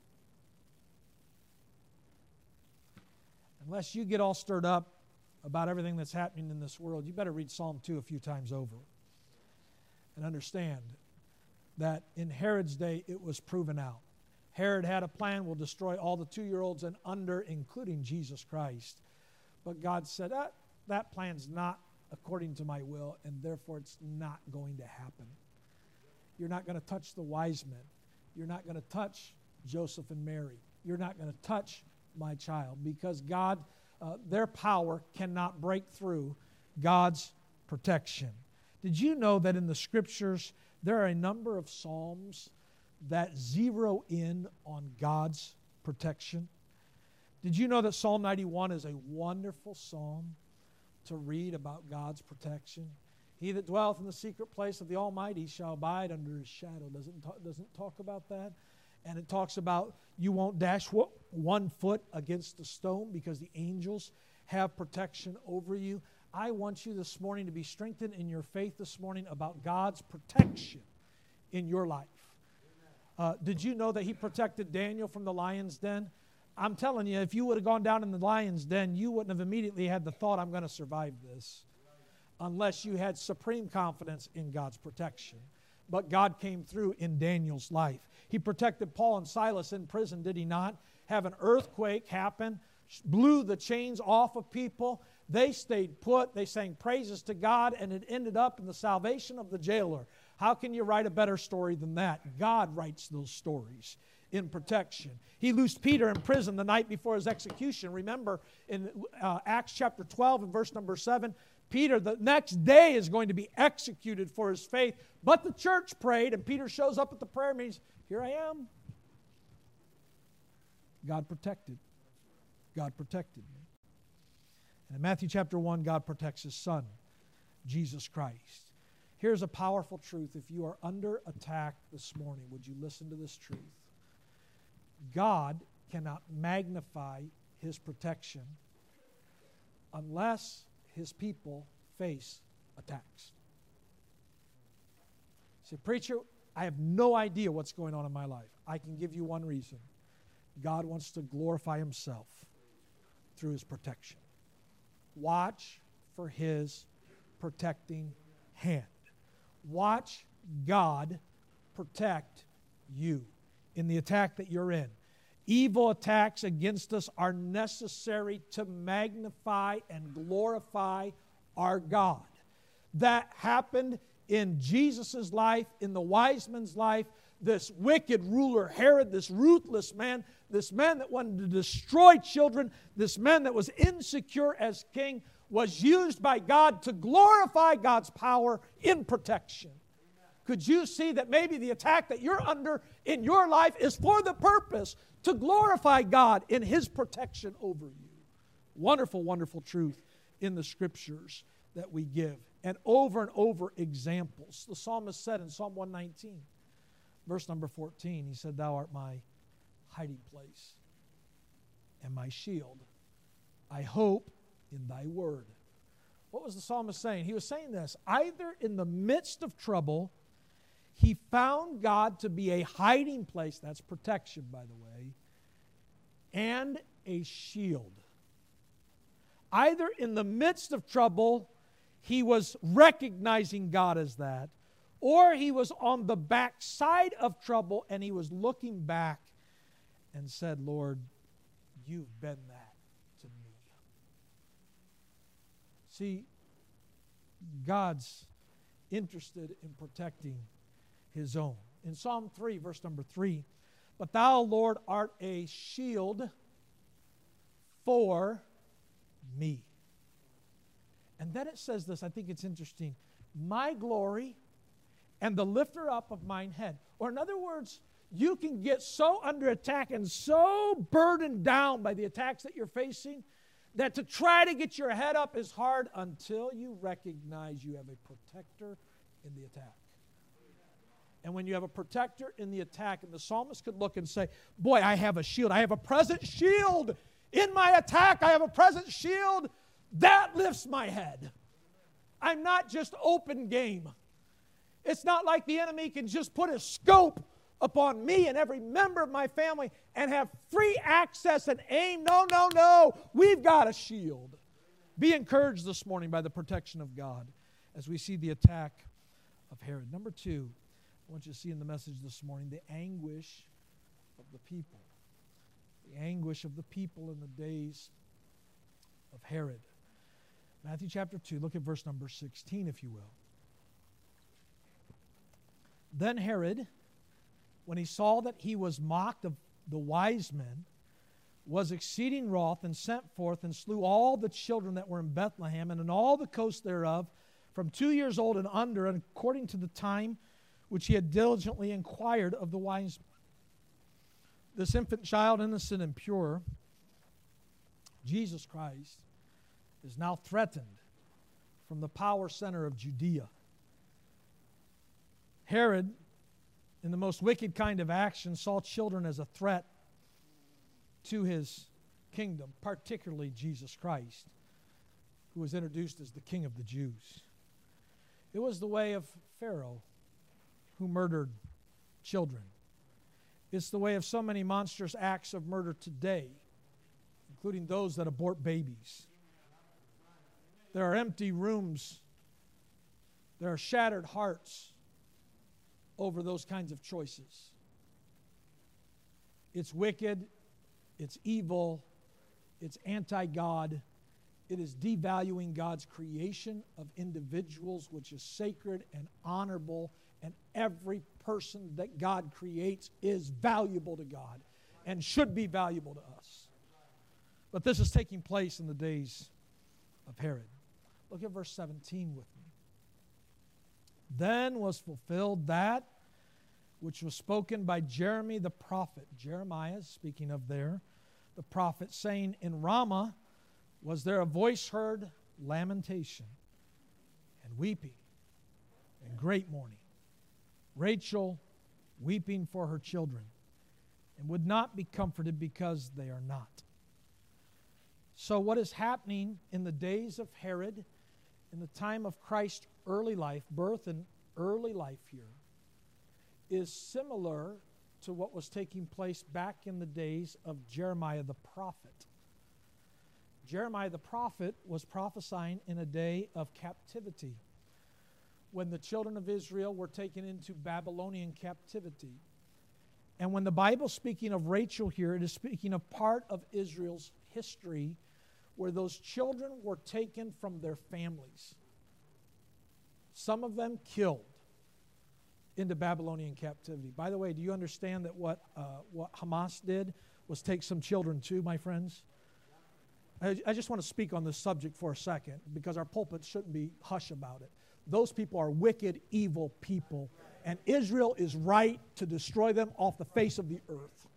unless you get all stirred up about everything that's happening in this world, you better read Psalm two a few times over and understand that in Herod's day it was proven out. Herod had a plan, will destroy all the two-year-olds and under, including Jesus Christ. But God said, ah, that plan's not according to my will, and therefore it's not going to happen. You're not going to touch the wise men. You're not going to touch Joseph and Mary. You're not going to touch my child, because God, uh, their power cannot break through God's protection. Did you know that in the Scriptures there are a number of Psalms that zero in on God's protection? Did you know that Psalm ninety-one is a wonderful psalm to read about God's protection? "He that dwelleth in the secret place of the Almighty shall abide under his shadow." Doesn't talk, doesn't talk about that? And it talks about you won't dash one foot against a stone because the angels have protection over you. I want you this morning to be strengthened in your faith this morning about God's protection in your life. Uh, did you know that he protected Daniel from the lion's den? I'm telling you, if you would have gone down in the lion's den, you wouldn't have immediately had the thought, I'm going to survive this, unless you had supreme confidence in God's protection. But God came through in Daniel's life. He protected Paul and Silas in prison, did he not? Have an earthquake happen, blew the chains off of people. They stayed put. They sang praises to God, and it ended up in the salvation of the jailer. How can you write a better story than that? God writes those stories in protection. He loosed Peter in prison the night before his execution. Remember in uh, Acts chapter twelve and verse number seven, Peter the next day is going to be executed for his faith, but the church prayed, and Peter shows up at the prayer meetings. Here I am. God protected. God protected me. And in Matthew chapter one, God protects his son, Jesus Christ. Here's a powerful truth. If you are under attack this morning, would you listen to this truth? God cannot magnify His protection unless His people face attacks. Say, preacher, I have no idea what's going on in my life. I can give you one reason. God wants to glorify Himself through His protection. Watch for His protecting hand. Watch God protect you in the attack that you're in. Evil attacks against us are necessary to magnify and glorify our God. That happened in Jesus' life, in the wise man's life. This wicked ruler, Herod, this ruthless man, this man that wanted to destroy children, this man that was insecure as king, was used by God to glorify God's power in protection. Could you see that maybe the attack that you're under in your life is for the purpose to glorify God in His protection over you? Wonderful, wonderful truth in the Scriptures that we give. And over and over examples. The psalmist said in Psalm one nineteen, verse number fourteen, he said, Thou art my hiding place and my shield. I hope in Thy word. What was the psalmist saying? He was saying this: either in the midst of trouble, he found God to be a hiding place, that's protection, by the way, and a shield. Either in the midst of trouble, he was recognizing God as that, or he was on the backside of trouble and he was looking back and said, Lord, you've been that to me. See, God's interested in protecting His own. In Psalm three, verse number three, but Thou, Lord, art a shield for me. And then it says this, I think it's interesting, my glory and the lifter up of mine head. Or in other words, you can get so under attack and so burdened down by the attacks that you're facing that to try to get your head up is hard until you recognize you have a protector in the attack. And when you have a protector in the attack, and the psalmist could look and say, boy, I have a shield. I have a present shield. In my attack, I have a present shield. That lifts my head. I'm not just open game. It's not like the enemy can just put a scope upon me and every member of my family and have free access and aim. No, no, no. We've got a shield. Be encouraged this morning by the protection of God as we see the attack of Herod. Number two, I want you to see in the message this morning the anguish of the people. The anguish of the people in the days of Herod. Matthew chapter two, look at verse number sixteen, if you will. Then Herod, when he saw that he was mocked of the wise men, was exceeding wroth, and sent forth and slew all the children that were in Bethlehem and in all the coast thereof, from two years old and under, and according to the time which he had diligently inquired of the wise men. This infant child, innocent and pure, Jesus Christ, is now threatened from the power center of Judea. Herod, in the most wicked kind of action, saw children as a threat to his kingdom, particularly Jesus Christ, who was introduced as the King of the Jews. It was the way of Pharaoh, who murdered children. It's the way of so many monstrous acts of murder today, including those that abort babies. There are empty rooms. There are shattered hearts over those kinds of choices. It's wicked. It's evil. It's anti-God. It is devaluing God's creation of individuals, which is sacred and honorable, and every person that God creates is valuable to God and should be valuable to us. But this is taking place in the days of Herod. Look at verse seventeen with me. Then was fulfilled that which was spoken by Jeremy the prophet. Jeremiah, speaking of there, the prophet, saying, in Ramah was there a voice heard, lamentation and weeping. and great mourning. Rachel weeping for her children, and would not be comforted because they are not. So what is happening in the days of Herod, in the time of Christ's early life, birth and early life here, is similar to what was taking place back in the days of Jeremiah the prophet. Jeremiah the prophet was prophesying in a day of captivity, when the children of Israel were taken into Babylonian captivity. And when the Bible is speaking of Rachel here, it is speaking of part of Israel's history where those children were taken from their families. Some of them killed into Babylonian captivity. By the way, do you understand that what, uh, what Hamas did was take some children too, my friends? I, I just want to speak on this subject for a second because our pulpit shouldn't be hush about it. Those people are wicked, evil people, and Israel is right to destroy them off the face of the earth.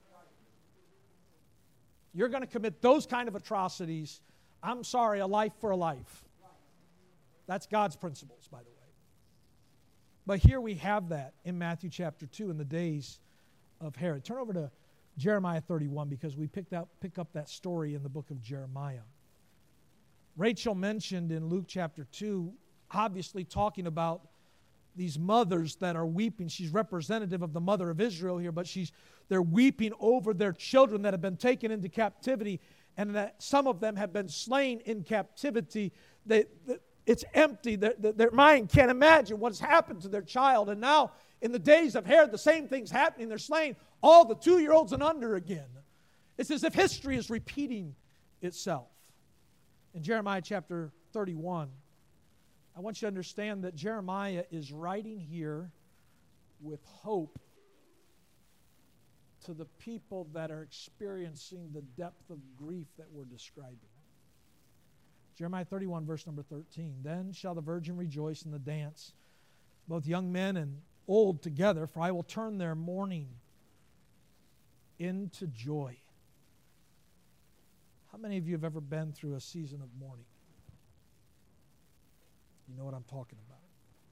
You're going to commit those kind of atrocities, I'm sorry, a life for a life. That's God's principles, by the way. But here we have that in Matthew chapter two in the days of Herod. Turn over to Jeremiah thirty-one because we picked up, pick up that story in the book of Jeremiah. Rachel mentioned in Luke chapter two, obviously talking about these mothers that are weeping. She's representative of the mother of Israel here, but she's they're weeping over their children that have been taken into captivity, and that some of them have been slain in captivity. They, they, it's empty. Their, their mind can't imagine what's happened to their child. And now, in the days of Herod, the same thing's happening. They're slain all the two-year-olds and under again. It's as if history is repeating itself. In Jeremiah chapter thirty-one, I want you to understand that Jeremiah is writing here with hope to the people that are experiencing the depth of grief that we're describing. Jeremiah thirty-one, verse number thirteen. Then shall the virgin rejoice in the dance, both young men and old together, for I will turn their mourning into joy. How many of you have ever been through a season of mourning? You know what I'm talking about.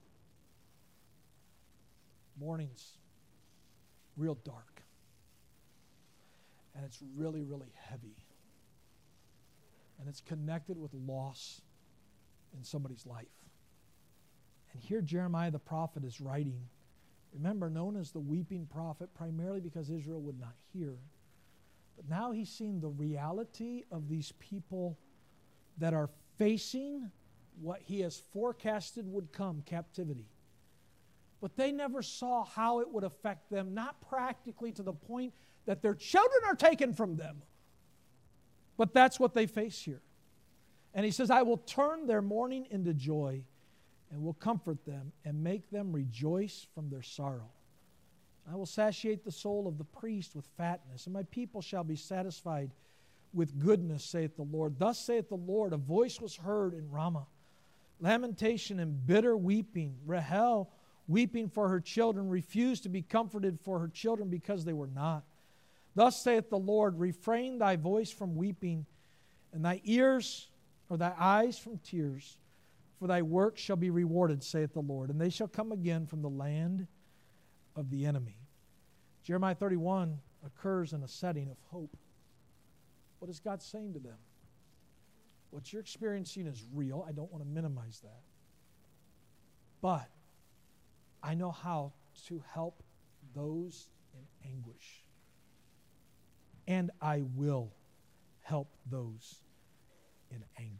Mourning's real dark. And it's really, really heavy. And it's connected with loss in somebody's life. And here Jeremiah the prophet is writing, remember, known as the weeping prophet, primarily because Israel would not hear. But now he's seen the reality of these people that are facing what he has forecasted would come, captivity. But they never saw how it would affect them, not practically to the point that their children are taken from them. But that's what they face here. And he says, I will turn their mourning into joy and will comfort them and make them rejoice from their sorrow. I will satiate the soul of the priest with fatness, and my people shall be satisfied with goodness, saith the Lord. Thus saith the Lord, a voice was heard in Ramah, lamentation and bitter weeping. Rahel, weeping for her children, refused to be comforted for her children because they were not. Thus saith the Lord, refrain thy voice from weeping, and thy ears or thy eyes from tears, for thy work shall be rewarded, saith the Lord, and they shall come again from the land of the enemy. Jeremiah thirty-one occurs in a setting of hope. What is God saying to them? What you're experiencing is real. I don't want to minimize that. But I know how to help those in anguish. And I will help those in anguish.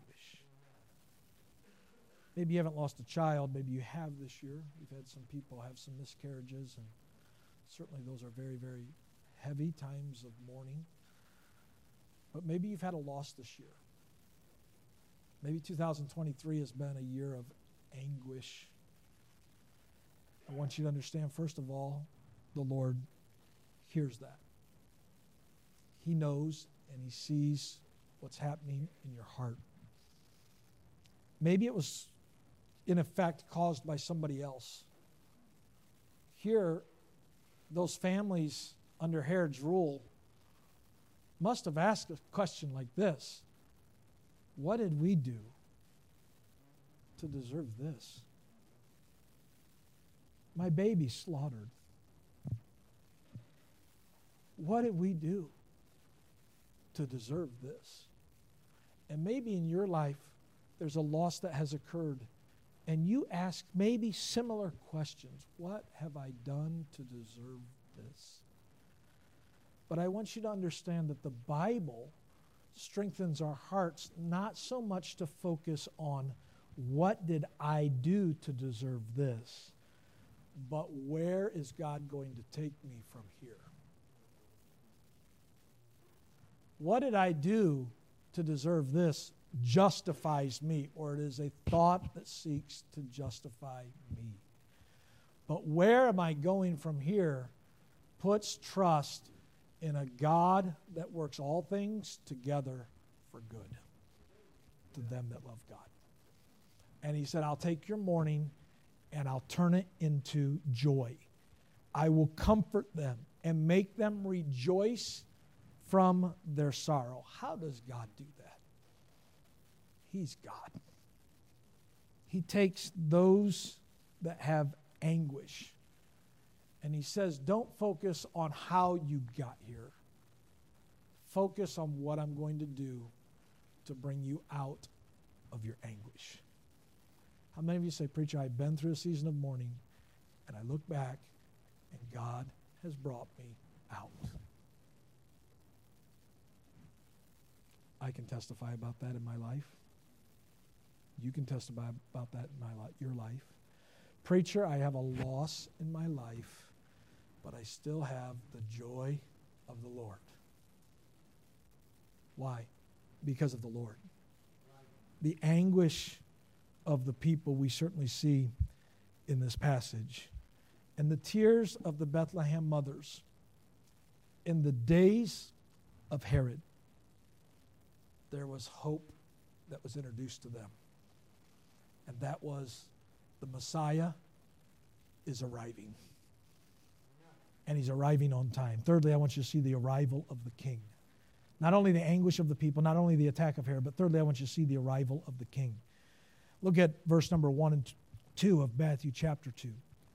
Maybe you haven't lost a child. Maybe you have this year. We've had some people have some miscarriages, and certainly those are very, very heavy times of mourning. But maybe you've had a loss this year. Maybe two thousand twenty-three has been a year of anguish. I want you to understand, first of all, the Lord hears that. He knows and He sees what's happening in your heart. Maybe it was, in effect, caused by somebody else. Here, those families under Herod's rule must have asked a question like this: what did we do to deserve this? my baby slaughtered. What did we do to deserve this? And maybe in your life, there's a loss that has occurred, and you ask maybe similar questions. What have I done to deserve this? But I want you to understand that the Bible strengthens our hearts not so much to focus on what did I do to deserve this, but where is God going to take me from here? What did I do to deserve this justifies me, or it is a thought that seeks to justify me. But where am I going from here puts trust in a God that works all things together for good to them that love God. And he said, I'll take your mourning and I'll turn it into joy. I will comfort them and make them rejoice from their sorrow. How does God do that? He's God. He takes those that have anguish and he says, don't focus on how you got here. Focus on what I'm going to do to bring you out of your anguish. How many of you say, preacher, I've been through a season of mourning and I look back and God has brought me out? I can testify about that in my life. You can testify about that in my li- your life. Preacher, I have a loss in my life, but I still have the joy of the Lord. Why? Because of the Lord. The anguish of the people we certainly see in this passage, and the tears of the Bethlehem mothers in the days of Herod, there was hope that was introduced to them. And that was the Messiah is arriving. And he's arriving on time. Thirdly, I want you to see the arrival of the king. Not only the anguish of the people, not only the attack of Herod, but thirdly, I want you to see the arrival of the king. Look at verse number one and two of Matthew chapter two.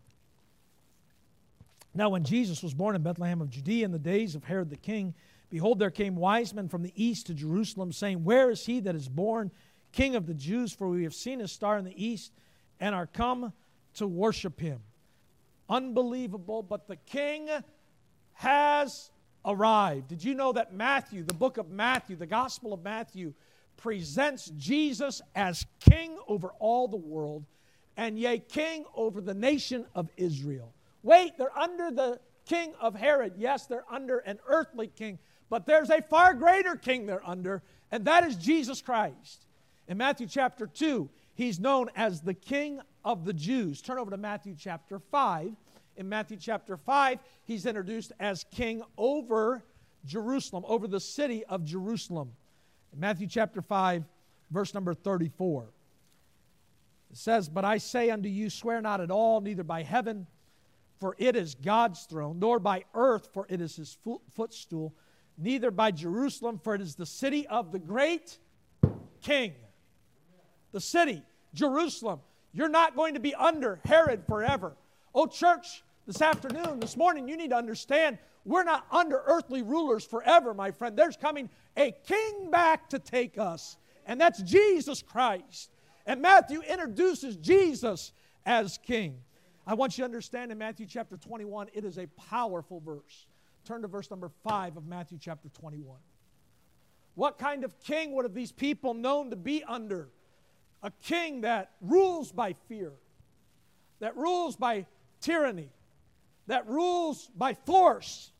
Now when Jesus was born in Bethlehem of Judea in the days of Herod the king, behold, there came wise men from the east to Jerusalem, saying, where is he that is born King of the Jews? For we have seen his star in the east and are come to worship him. Unbelievable, but the king has arrived. Did you know that Matthew, the book of Matthew, the Gospel of Matthew, presents Jesus as king over all the world, and yea, king over the nation of Israel? Wait, they're under the king of Herod. Yes, they're under an earthly king, but there's a far greater king they're under, and that is Jesus Christ. In Matthew chapter two, he's known as the King of the Jews. Turn over to Matthew chapter five. In Matthew chapter five, he's introduced as king over Jerusalem, over the city of Jerusalem. In Matthew chapter five, verse number thirty-four, it says, but I say unto you, swear not at all, neither by heaven, for it is God's throne, nor by earth, for it is his footstool, neither by Jerusalem, for it is the city of the great king. The city, Jerusalem. You're not going to be under Herod forever. Oh, church, this afternoon, this morning, you need to understand we're not under earthly rulers forever, my friend. There's coming a king back to take us, and that's Jesus Christ. And Matthew introduces Jesus as king. I want you to understand in Matthew chapter twenty-one, it is a powerful verse. Turn to verse number five of Matthew chapter twenty-one. What kind of king would have these people known to be under? A king that rules by fear, that rules by tyranny, that rules by force.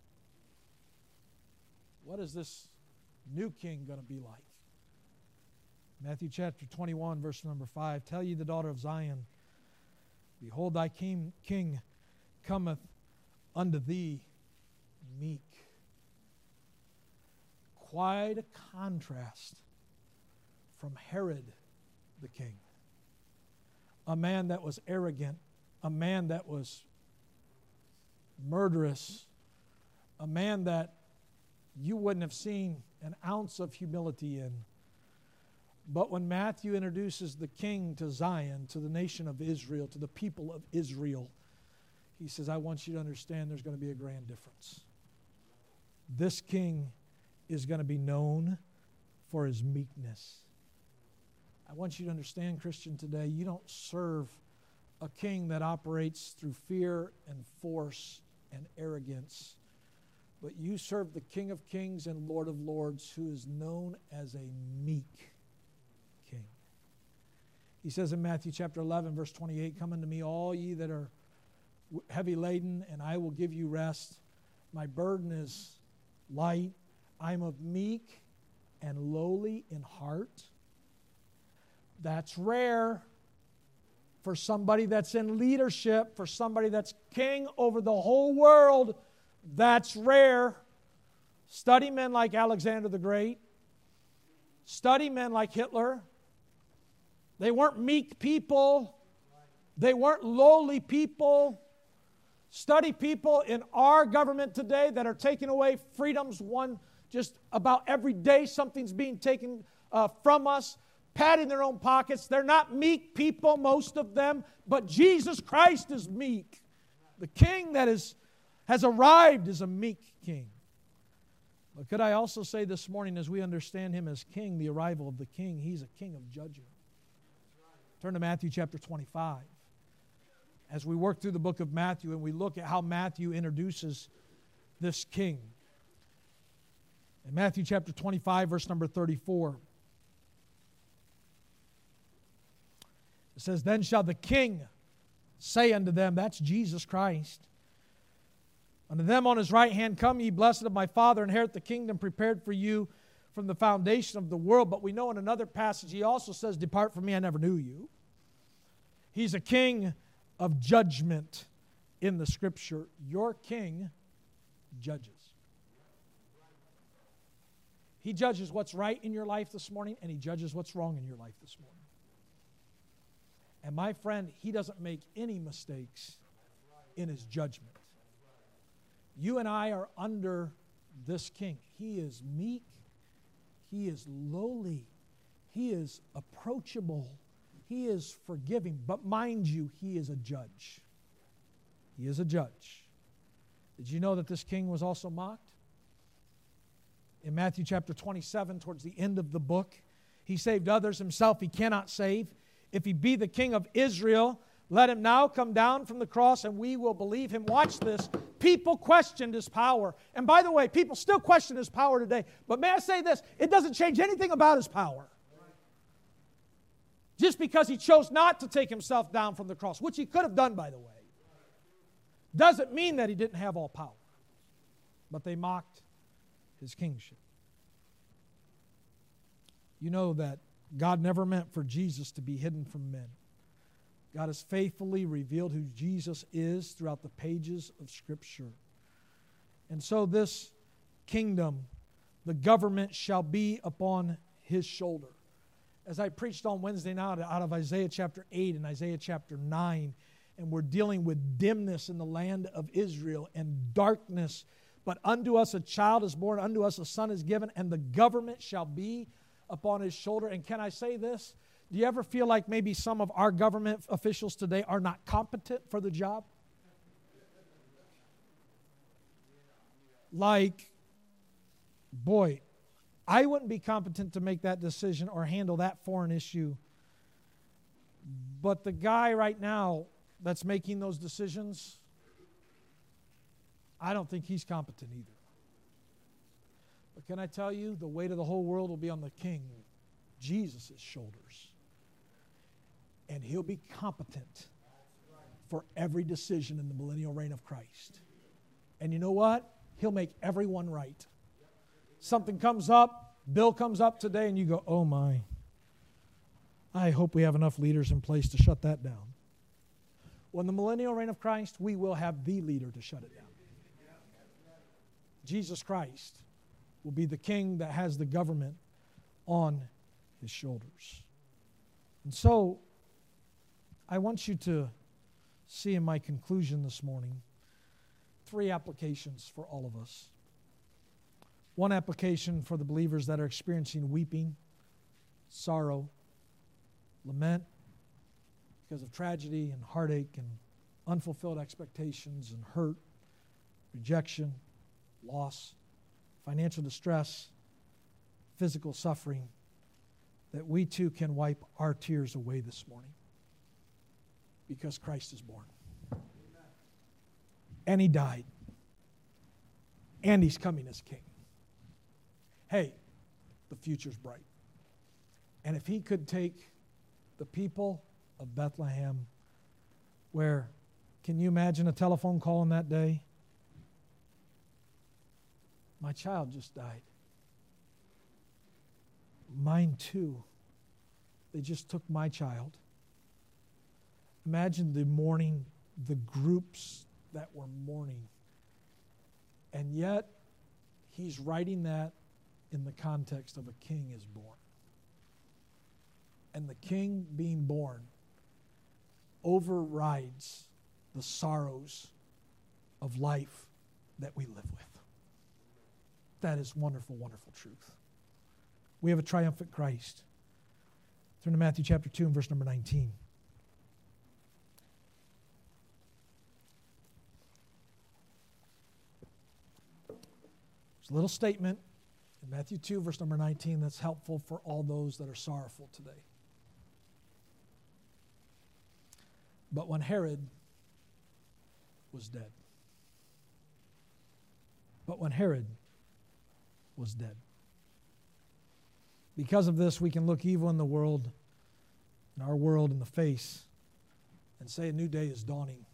What is this new king going to be like? Matthew chapter twenty-one, verse number five. Tell ye the daughter of Zion, behold, thy king, king cometh unto thee meek. Quite a contrast from Herod the king. A man that was arrogant, a man that was murderous, a man that you wouldn't have seen an ounce of humility in. But when Matthew introduces the king to Zion, to the nation of Israel, to the people of Israel, He says, I want you to understand there's going to be a grand difference. This king is going to be known for his meekness. I want you to understand, Christian, today, you don't serve a king that operates through fear and force and arrogance, but you serve the King of Kings and Lord of Lords, who is known as a meek king. He says in Matthew chapter eleven, verse twenty-eight, come unto me, all ye that are heavy laden, and I will give you rest. My burden is light. I am of meek and lowly in heart. That's rare for somebody that's in leadership, for somebody that's king over the whole world. That's rare. Study men like Alexander the Great. Study men like Hitler. They weren't meek people. They weren't lowly people. Study people in our government today that are taking away freedoms. One, just about every day something's being taken uh, from us, patting their own pockets. They're not meek people, most of them, but Jesus Christ is meek. The king that is, has arrived is a meek king. But could I also say this morning, as we understand him as king, the arrival of the king, he's a king of judgment. Turn to Matthew chapter twenty-five. As we work through the book of Matthew and we look at how Matthew introduces this king. In Matthew chapter twenty-five, verse number thirty-four, it says, then shall the king say unto them, that's Jesus Christ, unto them on his right hand, come ye blessed of my Father, inherit the kingdom prepared for you from the foundation of the world. But we know in another passage he also says, depart from me, I never knew you. He's a king of judgment in the Scripture. Your king judges. He judges what's right in your life this morning, and he judges what's wrong in your life this morning. And my friend, he doesn't make any mistakes in his judgment. You and I are under this king. He is meek. He is lowly. He is approachable. He is forgiving. But mind you, he is a judge. He is a judge. Did you know that this king was also mocked? In Matthew chapter twenty-seven, towards the end of the book, he saved others, himself he cannot save. If he be the king of Israel, let him now come down from the cross and we will believe him. Watch this. People questioned his power. And by the way, people still question his power today. But may I say this? It doesn't change anything about his power. Just because he chose not to take himself down from the cross, which he could have done, by the way, doesn't mean that he didn't have all power. But they mocked his kingship. You know that God never meant for Jesus to be hidden from men. God has faithfully revealed who Jesus is throughout the pages of Scripture. And so this kingdom, the government shall be upon his shoulder. As I preached on Wednesday night out of Isaiah chapter eight and Isaiah chapter nine, and we're dealing with dimness in the land of Israel and darkness. But unto us a child is born, unto us a son is given, and the government shall be upon his shoulder. And can I say this? Do you ever feel like maybe some of our government officials today are not competent for the job? Like, boy, I wouldn't be competent to make that decision or handle that foreign issue. But the guy right now that's making those decisions, I don't think he's competent either. But can I tell you, the weight of the whole world will be on the King, Jesus' shoulders. And he'll be competent for every decision in the millennial reign of Christ. And you know what? He'll make everyone right. Something comes up, bill comes up today, and you go, oh my. I hope we have enough leaders in place to shut that down. Well, in the millennial reign of Christ, we will have the leader to shut it down. Jesus Christ will be the king that has the government on his shoulders. And so, I want you to see in my conclusion this morning three applications for all of us. One application for the believers that are experiencing weeping, sorrow, lament because of tragedy and heartache and unfulfilled expectations and hurt, rejection, loss, financial distress, physical suffering, that we too can wipe our tears away this morning because Christ is born. Amen. And He died. And He's coming as King. Hey, the future's bright. And if He could take the people of Bethlehem, where, can you imagine a telephone call on that day? My child just died. Mine too. They just took my child. Imagine the mourning, the groups that were mourning. And yet, He's writing that in the context of a king is born. And the king being born overrides the sorrows of life that we live with. That is wonderful, wonderful truth. We have a triumphant Christ. Turn to Matthew chapter two and verse number nineteen. There's a little statement in Matthew two, verse number nineteen, that's helpful for all those that are sorrowful today. But when Herod was dead, but when Herod was dead. Because of this, we can look evil in the world, in our world, in the face, and say a new day is dawning.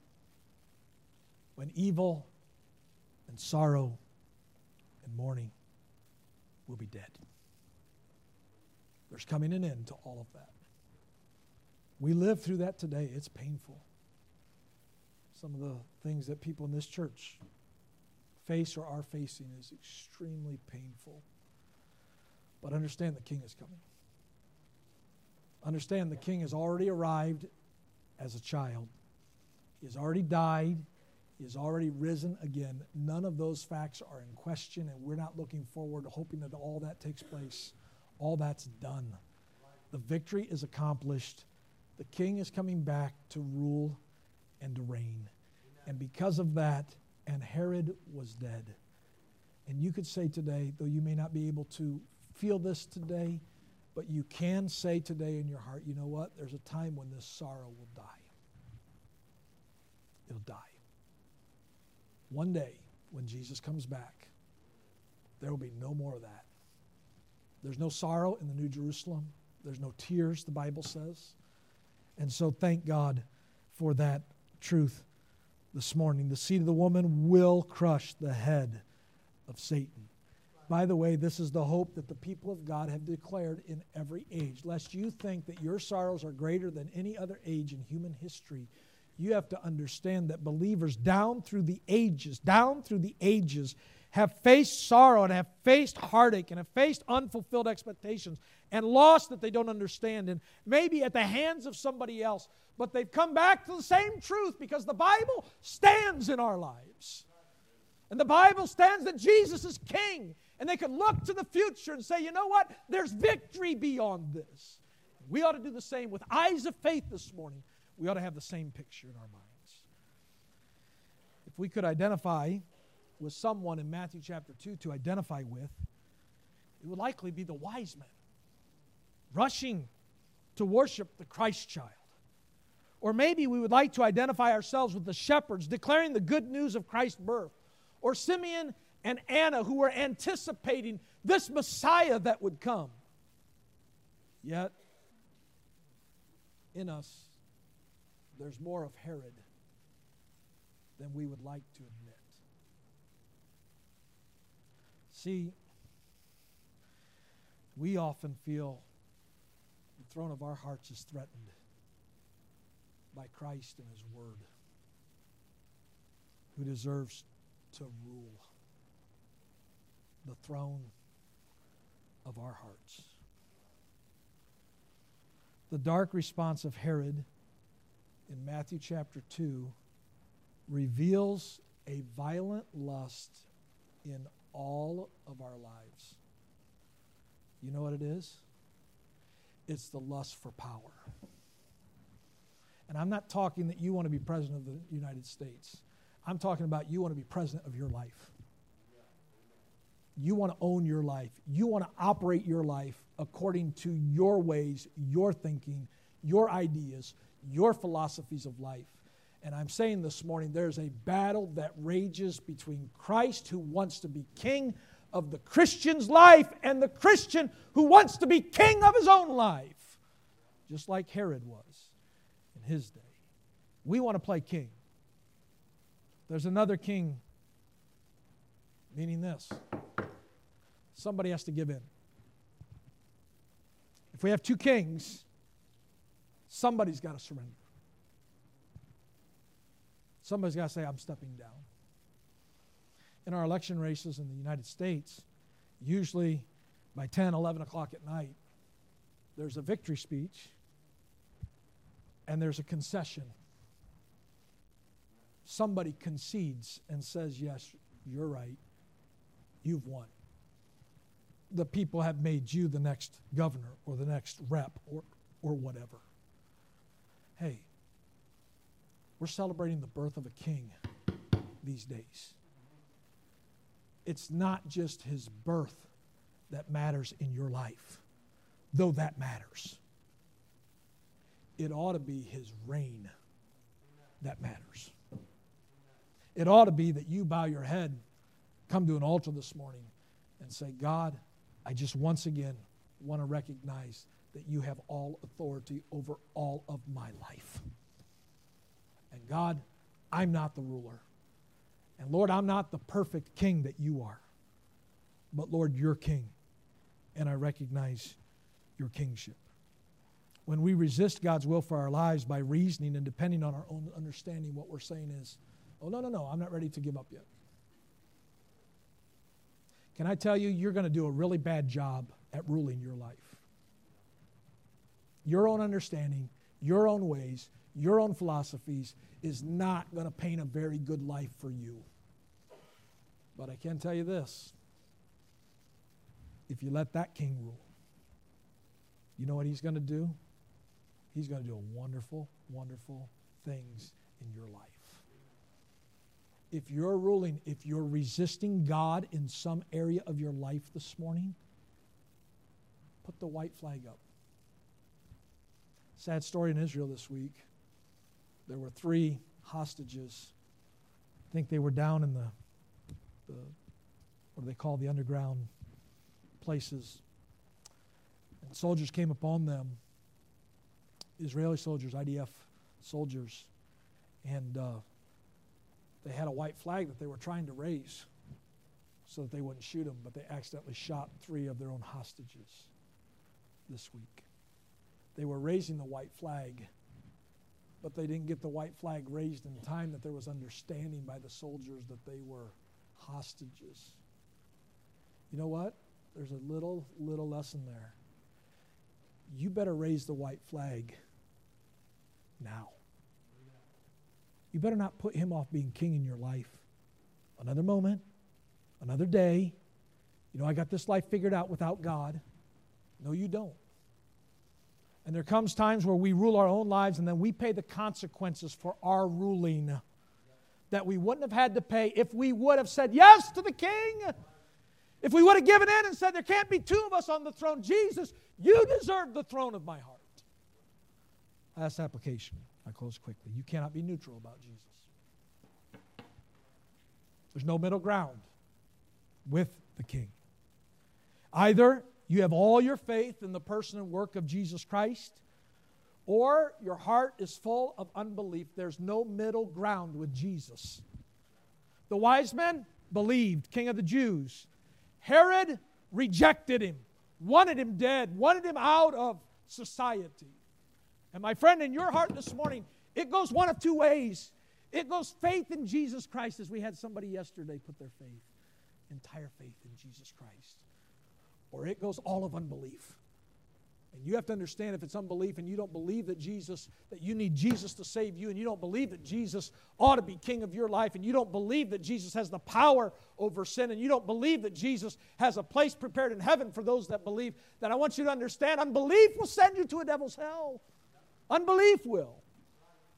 When evil and sorrow and mourning will be dead. There's coming an end to all of that. We live through that today. It's painful. Some of the things that people in this church face or are facing is extremely painful. But understand the King is coming. Understand the King has already arrived as a child. He has already died. He has already risen again. None of those facts are in question, and we're not looking forward to hoping that all that takes place. All that's done. The victory is accomplished. The King is coming back to rule and to reign. And because of that, and Herod was dead. And you could say today, though you may not be able to feel this today, but you can say today in your heart, you know what? There's a time when this sorrow will die. It'll die. One day, when Jesus comes back, there will be no more of that. There's no sorrow in the New Jerusalem. There's no tears, the Bible says. And so thank God for that truth this morning. The seed of the woman will crush the head of Satan. By the way, this is the hope that the people of God have declared in every age. Lest you think that your sorrows are greater than any other age in human history, you have to understand that believers down through the ages, down through the ages, have faced sorrow and have faced heartache and have faced unfulfilled expectations and loss that they don't understand, and maybe at the hands of somebody else. But they've come back to the same truth because the Bible stands in our lives. And the Bible stands that Jesus is King. And they can look to the future and say, you know what? There's victory beyond this. We ought to do the same with eyes of faith this morning. We ought to have the same picture in our minds. If we could identify with someone in Matthew chapter two to identify with, it would likely be the wise men rushing to worship the Christ child. Or maybe we would like to identify ourselves with the shepherds declaring the good news of Christ's birth. Or Simeon and Anna, who were anticipating this Messiah that would come. Yet, in us, there's more of Herod than we would like to admit. See, we often feel the throne of our hearts is threatened by Christ and His Word, who deserves to rule the throne of our hearts. The dark response of Herod in Matthew chapter two reveals a violent lust in all of our lives. You know what it is? It's the lust for power. And I'm not talking that you want to be president of the United States. I'm talking about you want to be president of your life. You want to own your life. You want to operate your life according to your ways, your thinking, your ideas, your philosophies of life. And I'm saying this morning, there's a battle that rages between Christ, who wants to be king of the Christian's life, and the Christian who wants to be king of his own life, just like Herod was in his day. We want to play king. There's another king, meaning this: somebody has to give in. If we have two kings, somebody's got to surrender. Somebody's got to say, I'm stepping down. In our election races in the United States, usually by ten, eleven o'clock at night, there's a victory speech and there's a concession. Somebody concedes and says, yes, you're right. You've won. The people have made you the next governor or the next rep or, or whatever. Hey, we're celebrating the birth of a king these days. It's not just his birth that matters in your life, though that matters. It ought to be his reign that matters. It ought to be that you bow your head, come to an altar this morning, and say, God, I just once again want to recognize that you have all authority over all of my life. And God, I'm not the ruler. And Lord, I'm not the perfect king that you are. But Lord, you're king. And I recognize your kingship. When we resist God's will for our lives by reasoning and depending on our own understanding, what we're saying is, oh, no, no, no, I'm not ready to give up yet. Can I tell you, you're going to do a really bad job at ruling your life. Your own understanding, your own ways, your own philosophies is not going to paint a very good life for you. But I can tell you this. If you let that king rule, you know what he's going to do? He's going to do a wonderful, wonderful things in your life. If you're ruling, if you're resisting God in some area of your life this morning, put the white flag up. Sad story in Israel this week. There were three hostages. I think they were down in the, the what do they call the underground places. And soldiers came upon them, Israeli soldiers, I D F soldiers, and uh, they had a white flag that they were trying to raise so that they wouldn't shoot them, but they accidentally shot three of their own hostages this week. They were raising the white flag, but they didn't get the white flag raised in time that there was understanding by the soldiers that they were hostages. You know what? There's a little, little lesson there. You better raise the white flag now. You better not put him off being king in your life. Another moment, another day. You know, I got this life figured out without God. No, you don't. And there comes times where we rule our own lives and then we pay the consequences for our ruling that we wouldn't have had to pay if we would have said yes to the king. If we would have given in and said, there can't be two of us on the throne. Jesus, you deserve the throne of my heart. Last application. I close quickly. You cannot be neutral about Jesus. There's no middle ground with the king. Either you have all your faith in the person and work of Jesus Christ, or your heart is full of unbelief. There's no middle ground with Jesus. The wise men believed, King of the Jews. Herod rejected him, wanted him dead, wanted him out of society. And my friend, in your heart this morning, it goes one of two ways. It goes faith in Jesus Christ, as we had somebody yesterday put their faith, entire faith in Jesus Christ. Or it goes all of unbelief. And you have to understand, if it's unbelief and you don't believe that Jesus, that you need Jesus to save you, and you don't believe that Jesus ought to be king of your life, and you don't believe that Jesus has the power over sin, and you don't believe that Jesus has a place prepared in heaven for those that believe, then I want you to understand, unbelief will send you to a devil's hell. Unbelief will.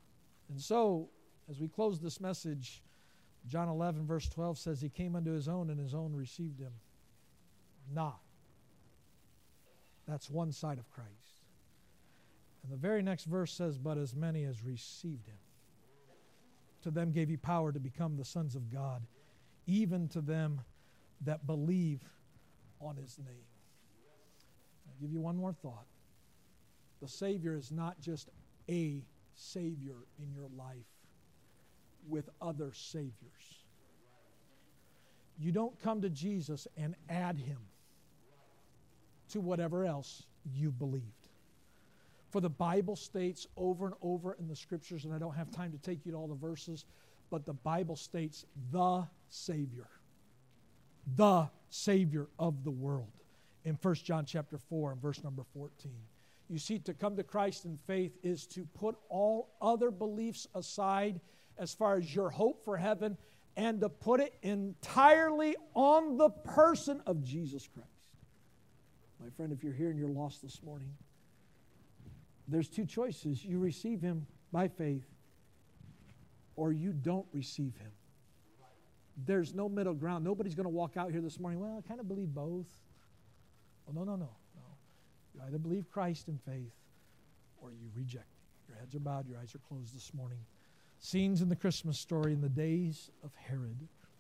And so, as we close this message, John eleven, verse twelve says, He came unto His own, and His own received Him not. That's one side of Christ. And the very next verse says, But as many as received Him, to them gave He power to become the sons of God, even to them that believe on His name. I'll give you one more thought. The Savior is not just a Savior in your life with other Saviors. You don't come to Jesus and add Him to whatever else you believed. For the Bible states over and over in the Scriptures, and I don't have time to take you to all the verses, but the Bible states the Savior. The Savior of the world. In First John chapter four and verse number fourteen. You see, to come to Christ in faith is to put all other beliefs aside as far as your hope for heaven and to put it entirely on the person of Jesus Christ. My friend, if you're here and you're lost this morning, there's two choices. You receive Him by faith or you don't receive Him. There's no middle ground. Nobody's going to walk out here this morning, well, I kind of believe both. Well, no, no, no, no. You either believe Christ in faith or you reject Him. Your heads are bowed, your eyes are closed this morning. Scenes in the Christmas story in the days of Herod.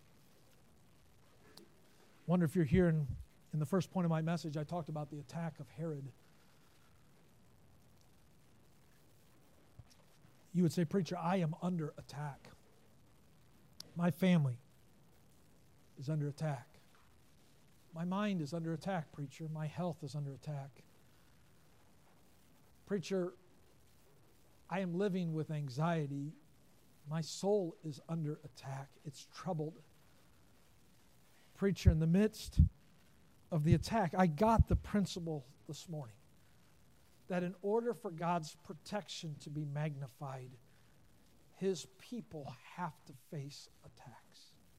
Wonder if you're here in, in the first point of my message, I talked about the attack of Herod. You would say, preacher, I am under attack. My family is under attack. My mind is under attack, preacher. My health is under attack. Preacher, I am living with anxiety. My soul is under attack. It's troubled. Preacher, in the midst of the attack, I got the principle this morning that in order for God's protection to be magnified, His people have to face attacks.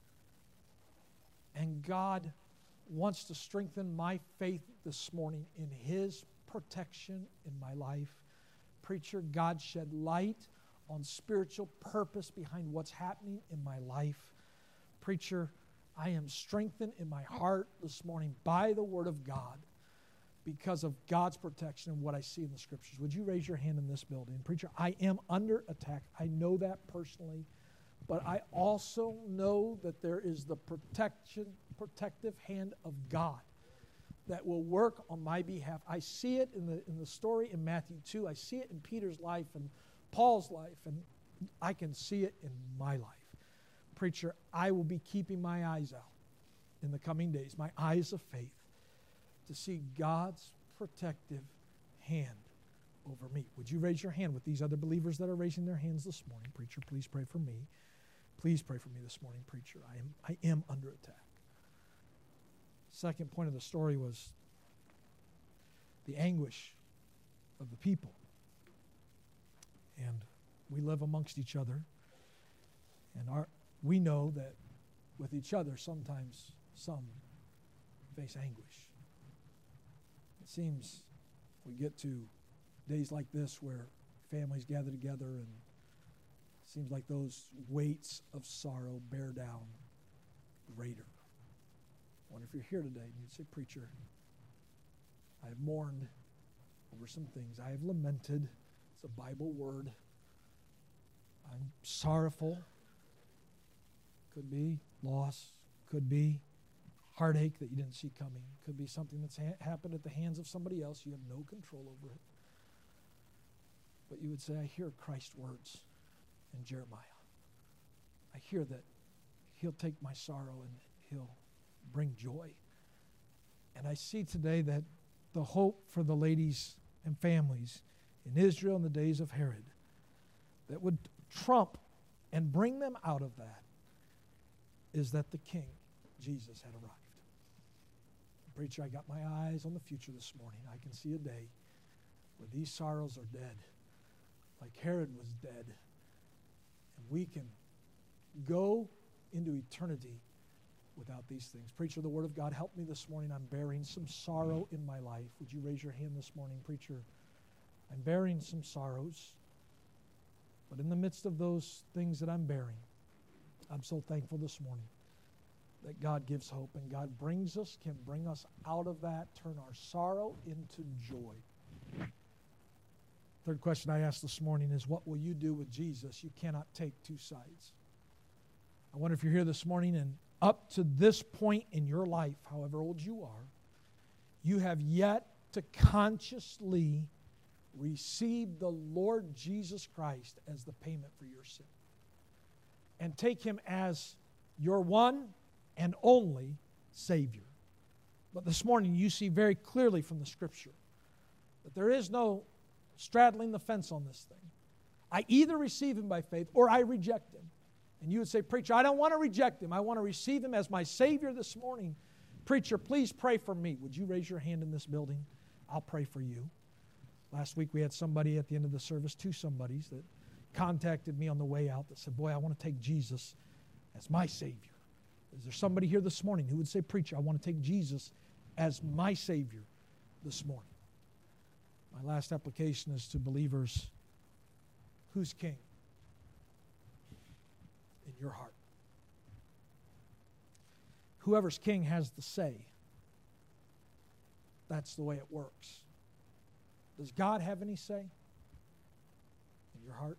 And God wants to strengthen my faith this morning in His protection in my life. Preacher, God shed light on spiritual purpose behind what's happening in my life. Preacher, I am strengthened in my heart this morning by the Word of God because of God's protection and what I see in the Scriptures. Would you raise your hand in this building? Preacher, I am under attack. I know that personally, but I also know that there is the protection, protective hand of God that will work on my behalf. I see it in the in the story in Matthew two. I see it in Peter's life and Paul's life, and I can see it in my life. Preacher, I will be keeping my eyes out in the coming days, my eyes of faith, to see God's protective hand over me. Would you raise your hand with these other believers that are raising their hands this morning? Preacher, please pray for me. Please pray for me this morning, preacher. I am I am under attack. Second point of the story was the anguish of the people. And we live amongst each other. And our we know that with each other, sometimes some face anguish. It seems we get to days like this where families gather together and it seems like those weights of sorrow bear down greater. I wonder if you're here today and you'd say, preacher, I have mourned over some things. I have lamented. It's a Bible word. I'm sorrowful. Could be loss. Could be heartache that you didn't see coming. Could be something that's ha- happened at the hands of somebody else. You have no control over it. But you would say, I hear Christ's words in Jeremiah. I hear that He'll take my sorrow and He'll bring joy. And I see today that the hope for the ladies and families in Israel in the days of Herod that would trump and bring them out of that is that the King, Jesus, had arrived. Preacher, I got my eyes on the future this morning. I can see a day where these sorrows are dead, like Herod was dead, and we can go into eternity without these things. Preacher, the Word of God, help me this morning. I'm bearing some sorrow in my life. Would you raise your hand this morning, preacher? I'm bearing some sorrows. But in the midst of those things that I'm bearing, I'm so thankful this morning that God gives hope, and God brings us, can bring us out of that, turn our sorrow into joy. Third question I asked this morning is, what will you do with Jesus? You cannot take two sides. I wonder if you're here this morning and up to this point in your life, however old you are, you have yet to consciously receive the Lord Jesus Christ as the payment for your sin and take Him as your one and only Savior. But this morning you see very clearly from the Scripture that there is no straddling the fence on this thing. I either receive Him by faith or I reject Him. And you would say, preacher, I don't want to reject Him. I want to receive Him as my Savior this morning. Preacher, please pray for me. Would you raise your hand in this building? I'll pray for you. Last week we had somebody at the end of the service, two somebodies that contacted me on the way out that said, boy, I want to take Jesus as my Savior. Is there somebody here this morning who would say, preacher, I want to take Jesus as my Savior this morning? My last application is to believers. Who's king in your heart? Whoever's king has the say. That's the way it works. Does God have any say in your heart?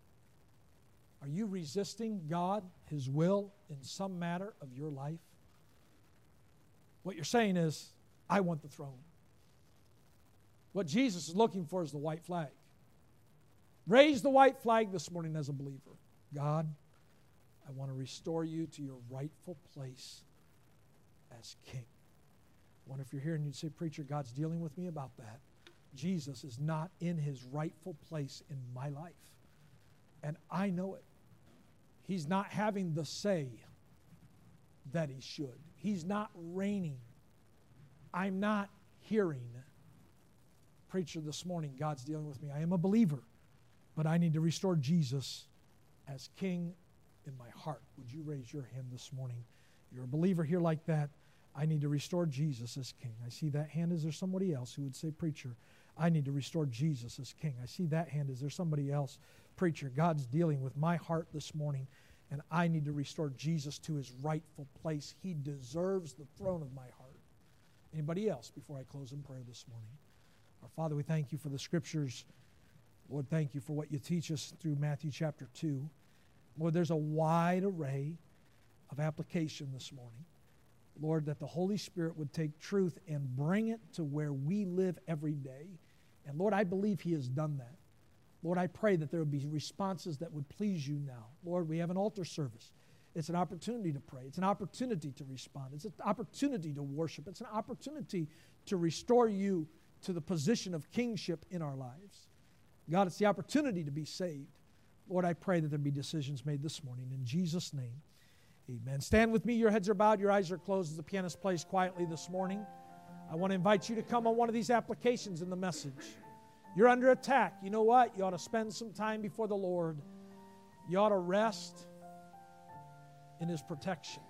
Are you resisting God, His will, in some matter of your life? What you're saying is, I want the throne. What Jesus is looking for is the white flag. Raise the white flag this morning as a believer. God, I want to restore you to your rightful place as king. I wonder if you're here and you'd say, preacher, God's dealing with me about that. Jesus is not in His rightful place in my life. And I know it. He's not having the say that He should. He's not reigning. I'm not hearing. Preacher, this morning, God's dealing with me. I am a believer, but I need to restore Jesus as king in my heart. Would you raise your hand this morning? You're a believer here like that. I need to restore Jesus as king. I see that hand. Is there somebody else who would say, preacher, I need to restore Jesus as king? I see that hand. Is there somebody else? Preacher, God's dealing with my heart this morning, and I need to restore Jesus to His rightful place. He deserves the throne of my heart. Anybody else before I close in prayer this morning? Our Father, we thank You for the Scriptures. Lord, thank You for what You teach us through Matthew chapter two. Lord, there's a wide array of application this morning. Lord, that the Holy Spirit would take truth and bring it to where we live every day. And Lord, I believe He has done that. Lord, I pray that there would be responses that would please You now. Lord, we have an altar service. It's an opportunity to pray. It's an opportunity to respond. It's an opportunity to worship. It's an opportunity to restore You to the position of kingship in our lives. God, it's the opportunity to be saved. Lord, I pray that there be decisions made this morning. In Jesus' name, amen. Stand with me. Your heads are bowed. Your eyes are closed as the pianist plays quietly this morning. I want to invite you to come on one of these applications in the message. You're under attack. You know what? You ought to spend some time before the Lord. You ought to rest in His protection.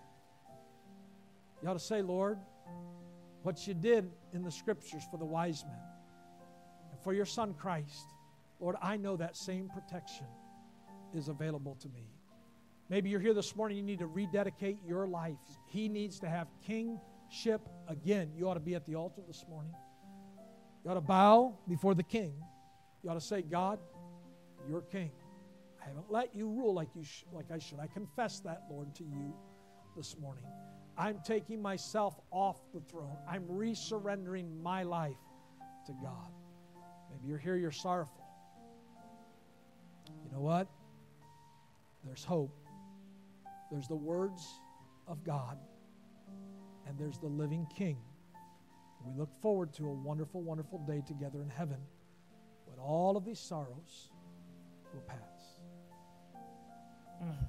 You ought to say, Lord, what You did in the Scriptures for the wise men and for Your Son Christ, Lord, I know that same protection is available to me. Maybe you're here this morning, you need to rededicate your life. He needs to have kingship again. You ought to be at the altar this morning. You ought to bow before the King. You ought to say, God, You're King. I haven't let You rule like you sh- like I should. I confess that, Lord, to You this morning. I'm taking myself off the throne. I'm resurrendering my life to God. Maybe you're here, you're sorrowful. You know what? There's hope. There's the words of God, and there's the living King. We look forward to a wonderful, wonderful day together in heaven when all of these sorrows will pass. Mm.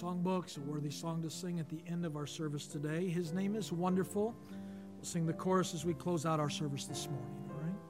songbooks, a worthy song to sing at the end of our service today. His name is Wonderful. We'll sing the chorus as we close out our service this morning. All right?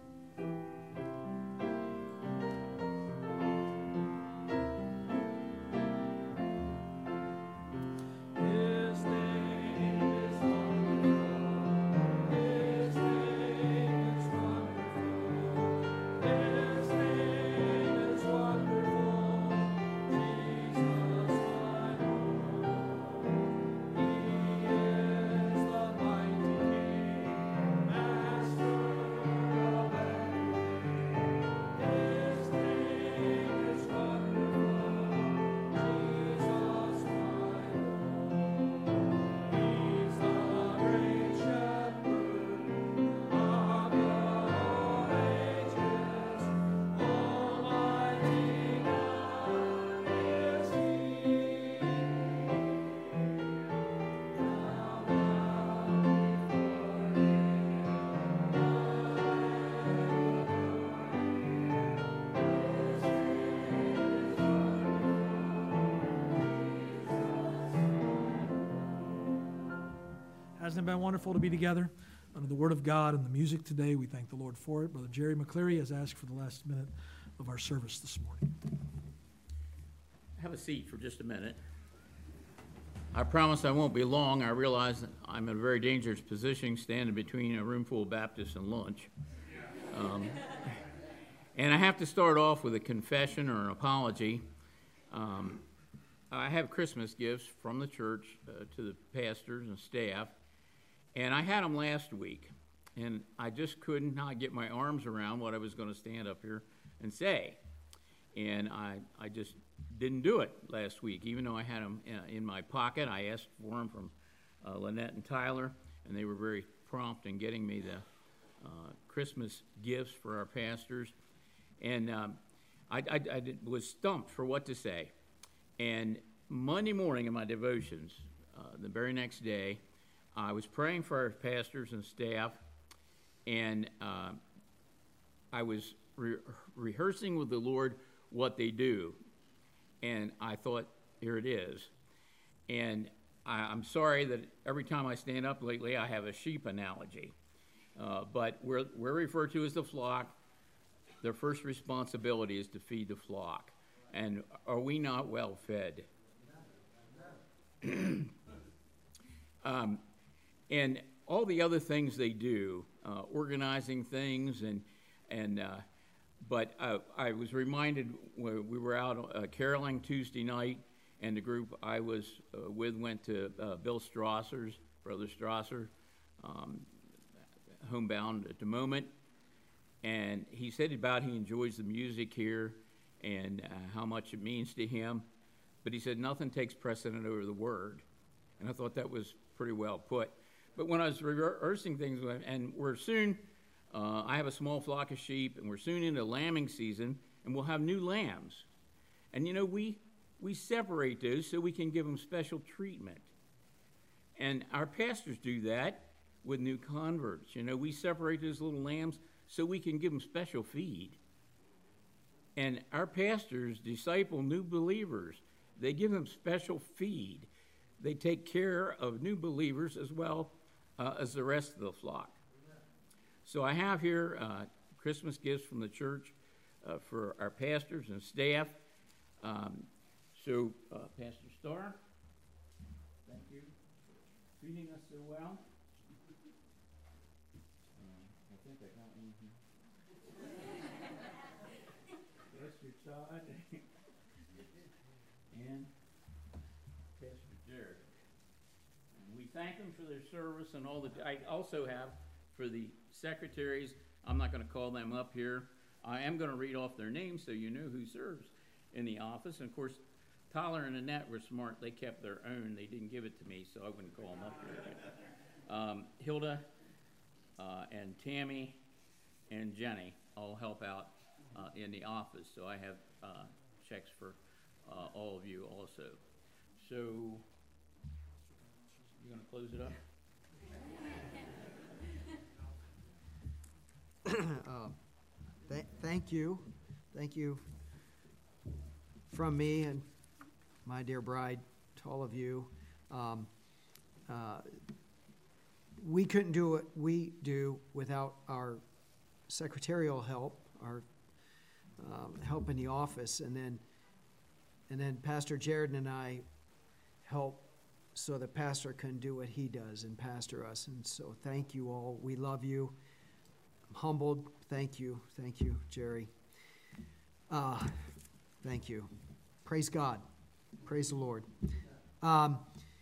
Hasn't it been wonderful to be together under the Word of God and the music today? We thank the Lord for it. Brother Jerry McCleary has asked for the last minute of our service this morning. Have a seat for just a minute. I promise I won't be long. I realize that I'm in a very dangerous position standing between a room full of Baptists and lunch. Um, and I have to start off with a confession or an apology. Um, I have Christmas gifts from the church uh, to the pastors and staff. And I had them last week, and I just could not get my arms around what I was going to stand up here and say. And I, I just didn't do it last week, even though I had them in my pocket. I asked for them from uh, Lynette and Tyler, and they were very prompt in getting me the uh, Christmas gifts for our pastors. And um, I, I, I did, was stumped for what to say. And Monday morning in my devotions, uh, the very next day, I was praying for our pastors and staff, and uh, I was re- rehearsing with the Lord what they do, and I thought, here it is. And I, I'm sorry that every time I stand up lately, I have a sheep analogy, uh, but we're, we're referred to as the flock. Their first responsibility is to feed the flock, and are we not well fed? um, And all the other things they do, uh, organizing things, and and uh, but uh, I was reminded when we were out uh, caroling Tuesday night, and the group I was uh, with went to uh, Bill Strasser's, Brother Strasser, um, homebound at the moment, and he said about he enjoys the music here and uh, how much it means to him, but he said nothing takes precedent over the Word, and I thought that was pretty well put. But when I was rehearsing things, and we're soon, uh, I have a small flock of sheep, and we're soon into lambing season, and we'll have new lambs. And you know, we we separate those so we can give them special treatment. And our pastors do that with new converts. You know, we separate those little lambs so we can give them special feed. And our pastors disciple new believers. They give them special feed. They take care of new believers as well uh, as the rest of the flock. So I have here uh, Christmas gifts from the church uh, for our pastors and staff. Um, so, uh, Pastor Starr, thank you for feeding us so well. Uh, I think I got one here. Pastor Todd and Pastor Jared. And we thank them for their service and all the. I also have for the secretaries. I'm not going to call them up here. I am going to read off their names so you know who serves in the office. And of course, Tyler and Annette were smart. They kept their own. They didn't give it to me, so I wouldn't call them up here. Um, Hilda uh, and Tammy and Jenny all help out uh, in the office. So I have uh, checks for uh, all of you also. So you going to close it up? uh, th- thank you. Thank you from me and my dear bride, to all of you. Um, uh, we couldn't do what we do without our secretarial help, our um, help in the office, and then and then Pastor Jared and I help so the pastor can do what he does and pastor us. And so thank you all. We love you. I'm humbled. Thank you. Thank you, Jerry. Uh, thank you. Praise God. Praise the Lord. Um,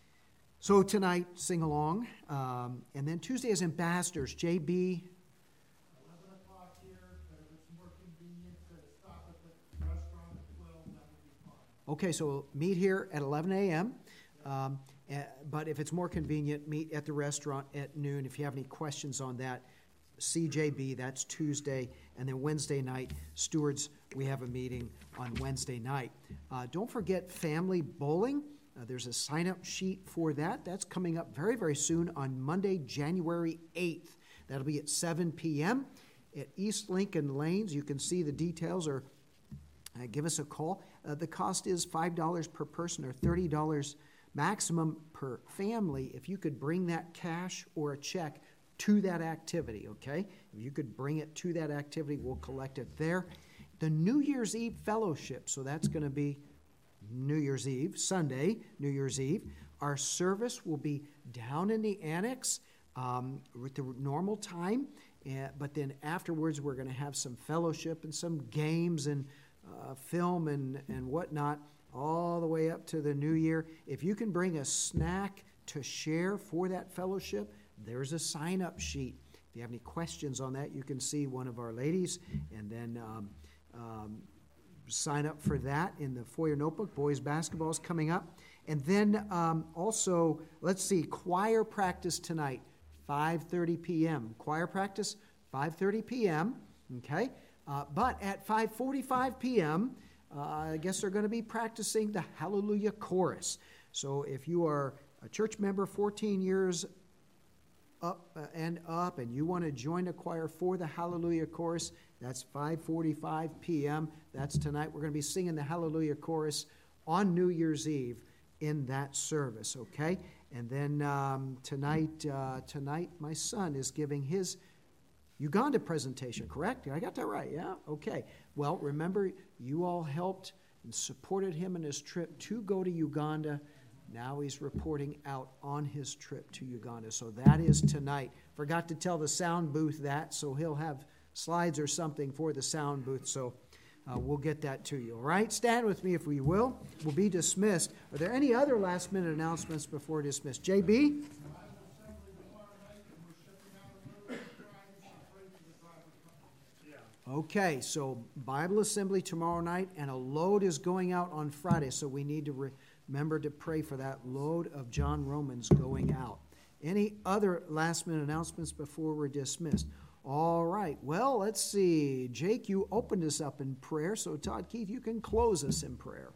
so tonight, sing along. Um, and then Tuesday is ambassadors. J B. eleven o'clock here, but if it's more convenient to stop at the restaurant at twelve, that would be fine. Okay, so we'll meet here at eleven a.m. Um, eh, but if it's more convenient, meet at the restaurant at noon. If you have any questions on that, C J B, that's Tuesday. And then Wednesday night, stewards, we have a meeting on Wednesday night. Uh, don't forget family bowling. Uh, there's a sign-up sheet for that. That's coming up very, very soon on Monday, January eighth. That'll be at seven p.m. at East Lincoln Lanes. You can see the details or uh, give us a call. Uh, the cost is five dollars per person or thirty dollars maximum per family. If you could bring that cash or a check to that activity, okay? If you could bring it to that activity, we'll collect it there. The New Year's Eve fellowship, so that's going to be New Year's Eve, Sunday, New Year's Eve. Our service will be down in the annex um, with the normal time, uh, but then afterwards we're going to have some fellowship and some games and uh, film and, and whatnot all the way up to the New Year. If you can bring a snack to share for that fellowship, there's a sign-up sheet. If you have any questions on that, you can see one of our ladies and then um, um, sign up for that in the foyer notebook. Boys basketball is coming up. And then um, also, let's see, choir practice tonight, five thirty p.m. Choir practice, five thirty p.m., okay? Uh, but at five forty-five p.m., uh, I guess they're going to be practicing the Hallelujah Chorus. So if you are a church member fourteen years up uh, and up, and you want to join the choir for the Hallelujah Chorus, that's five forty-five p.m. That's tonight. We're going to be singing the Hallelujah Chorus on New Year's Eve in that service, okay? And then um, tonight, uh, tonight, my son is giving his Uganda presentation, correct? I got that right, yeah? Okay. Well, remember, you all helped and supported him in his trip to go to Uganda. Now he's reporting out on his trip to Uganda. So that is tonight. Forgot to tell the sound booth that, so he'll have slides or something for the sound booth. So uh, we'll get that to you. All right? Stand with me if we will. We'll be dismissed. Are there any other last-minute announcements before dismissed? J B? Okay, so Bible assembly tomorrow night, and a load is going out on Friday, so we need to re- remember to pray for that load of John Romans going out. Any other last-minute announcements before we're dismissed? All right, well, let's see. Jake, you opened us up in prayer, so Todd Keith, you can close us in prayer.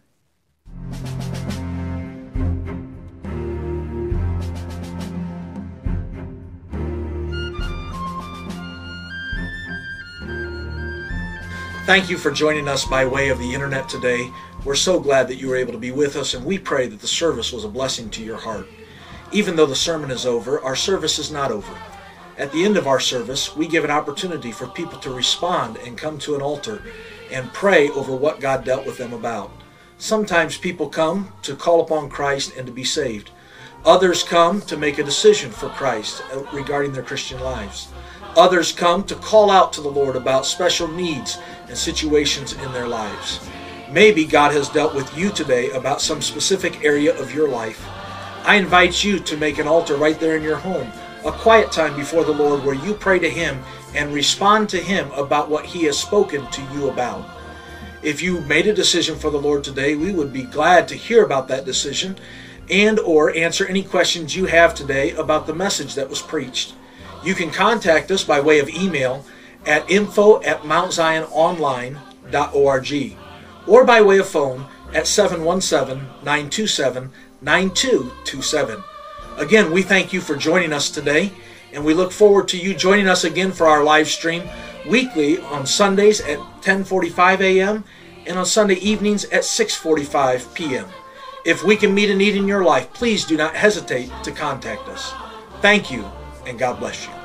Thank you for joining us by way of the internet today. We're so glad that you were able to be with us, and we pray that the service was a blessing to your heart. Even though the sermon is over, our service is not over. At the end of our service, we give an opportunity for people to respond and come to an altar and pray over what God dealt with them about. Sometimes people come to call upon Christ and to be saved. Others come to make a decision for Christ regarding their Christian lives. Others come to call out to the Lord about special needs and situations in their lives. Maybe God has dealt with you today about some specific area of your life. I invite you to make an altar right there in your home, a quiet time before the Lord where you pray to Him and respond to Him about what He has spoken to you about. If you made a decision for the Lord today, we would be glad to hear about that decision and or answer any questions you have today about the message that was preached. You can contact us by way of email at info at mount zion online dot org or by way of phone at seven one seven, nine two seven, nine two two seven. Again, we thank you for joining us today, and we look forward to you joining us again for our live stream weekly on Sundays at ten forty-five a.m. and on Sunday evenings at six forty-five p.m. If we can meet a need in your life, please do not hesitate to contact us. Thank you, and God bless you.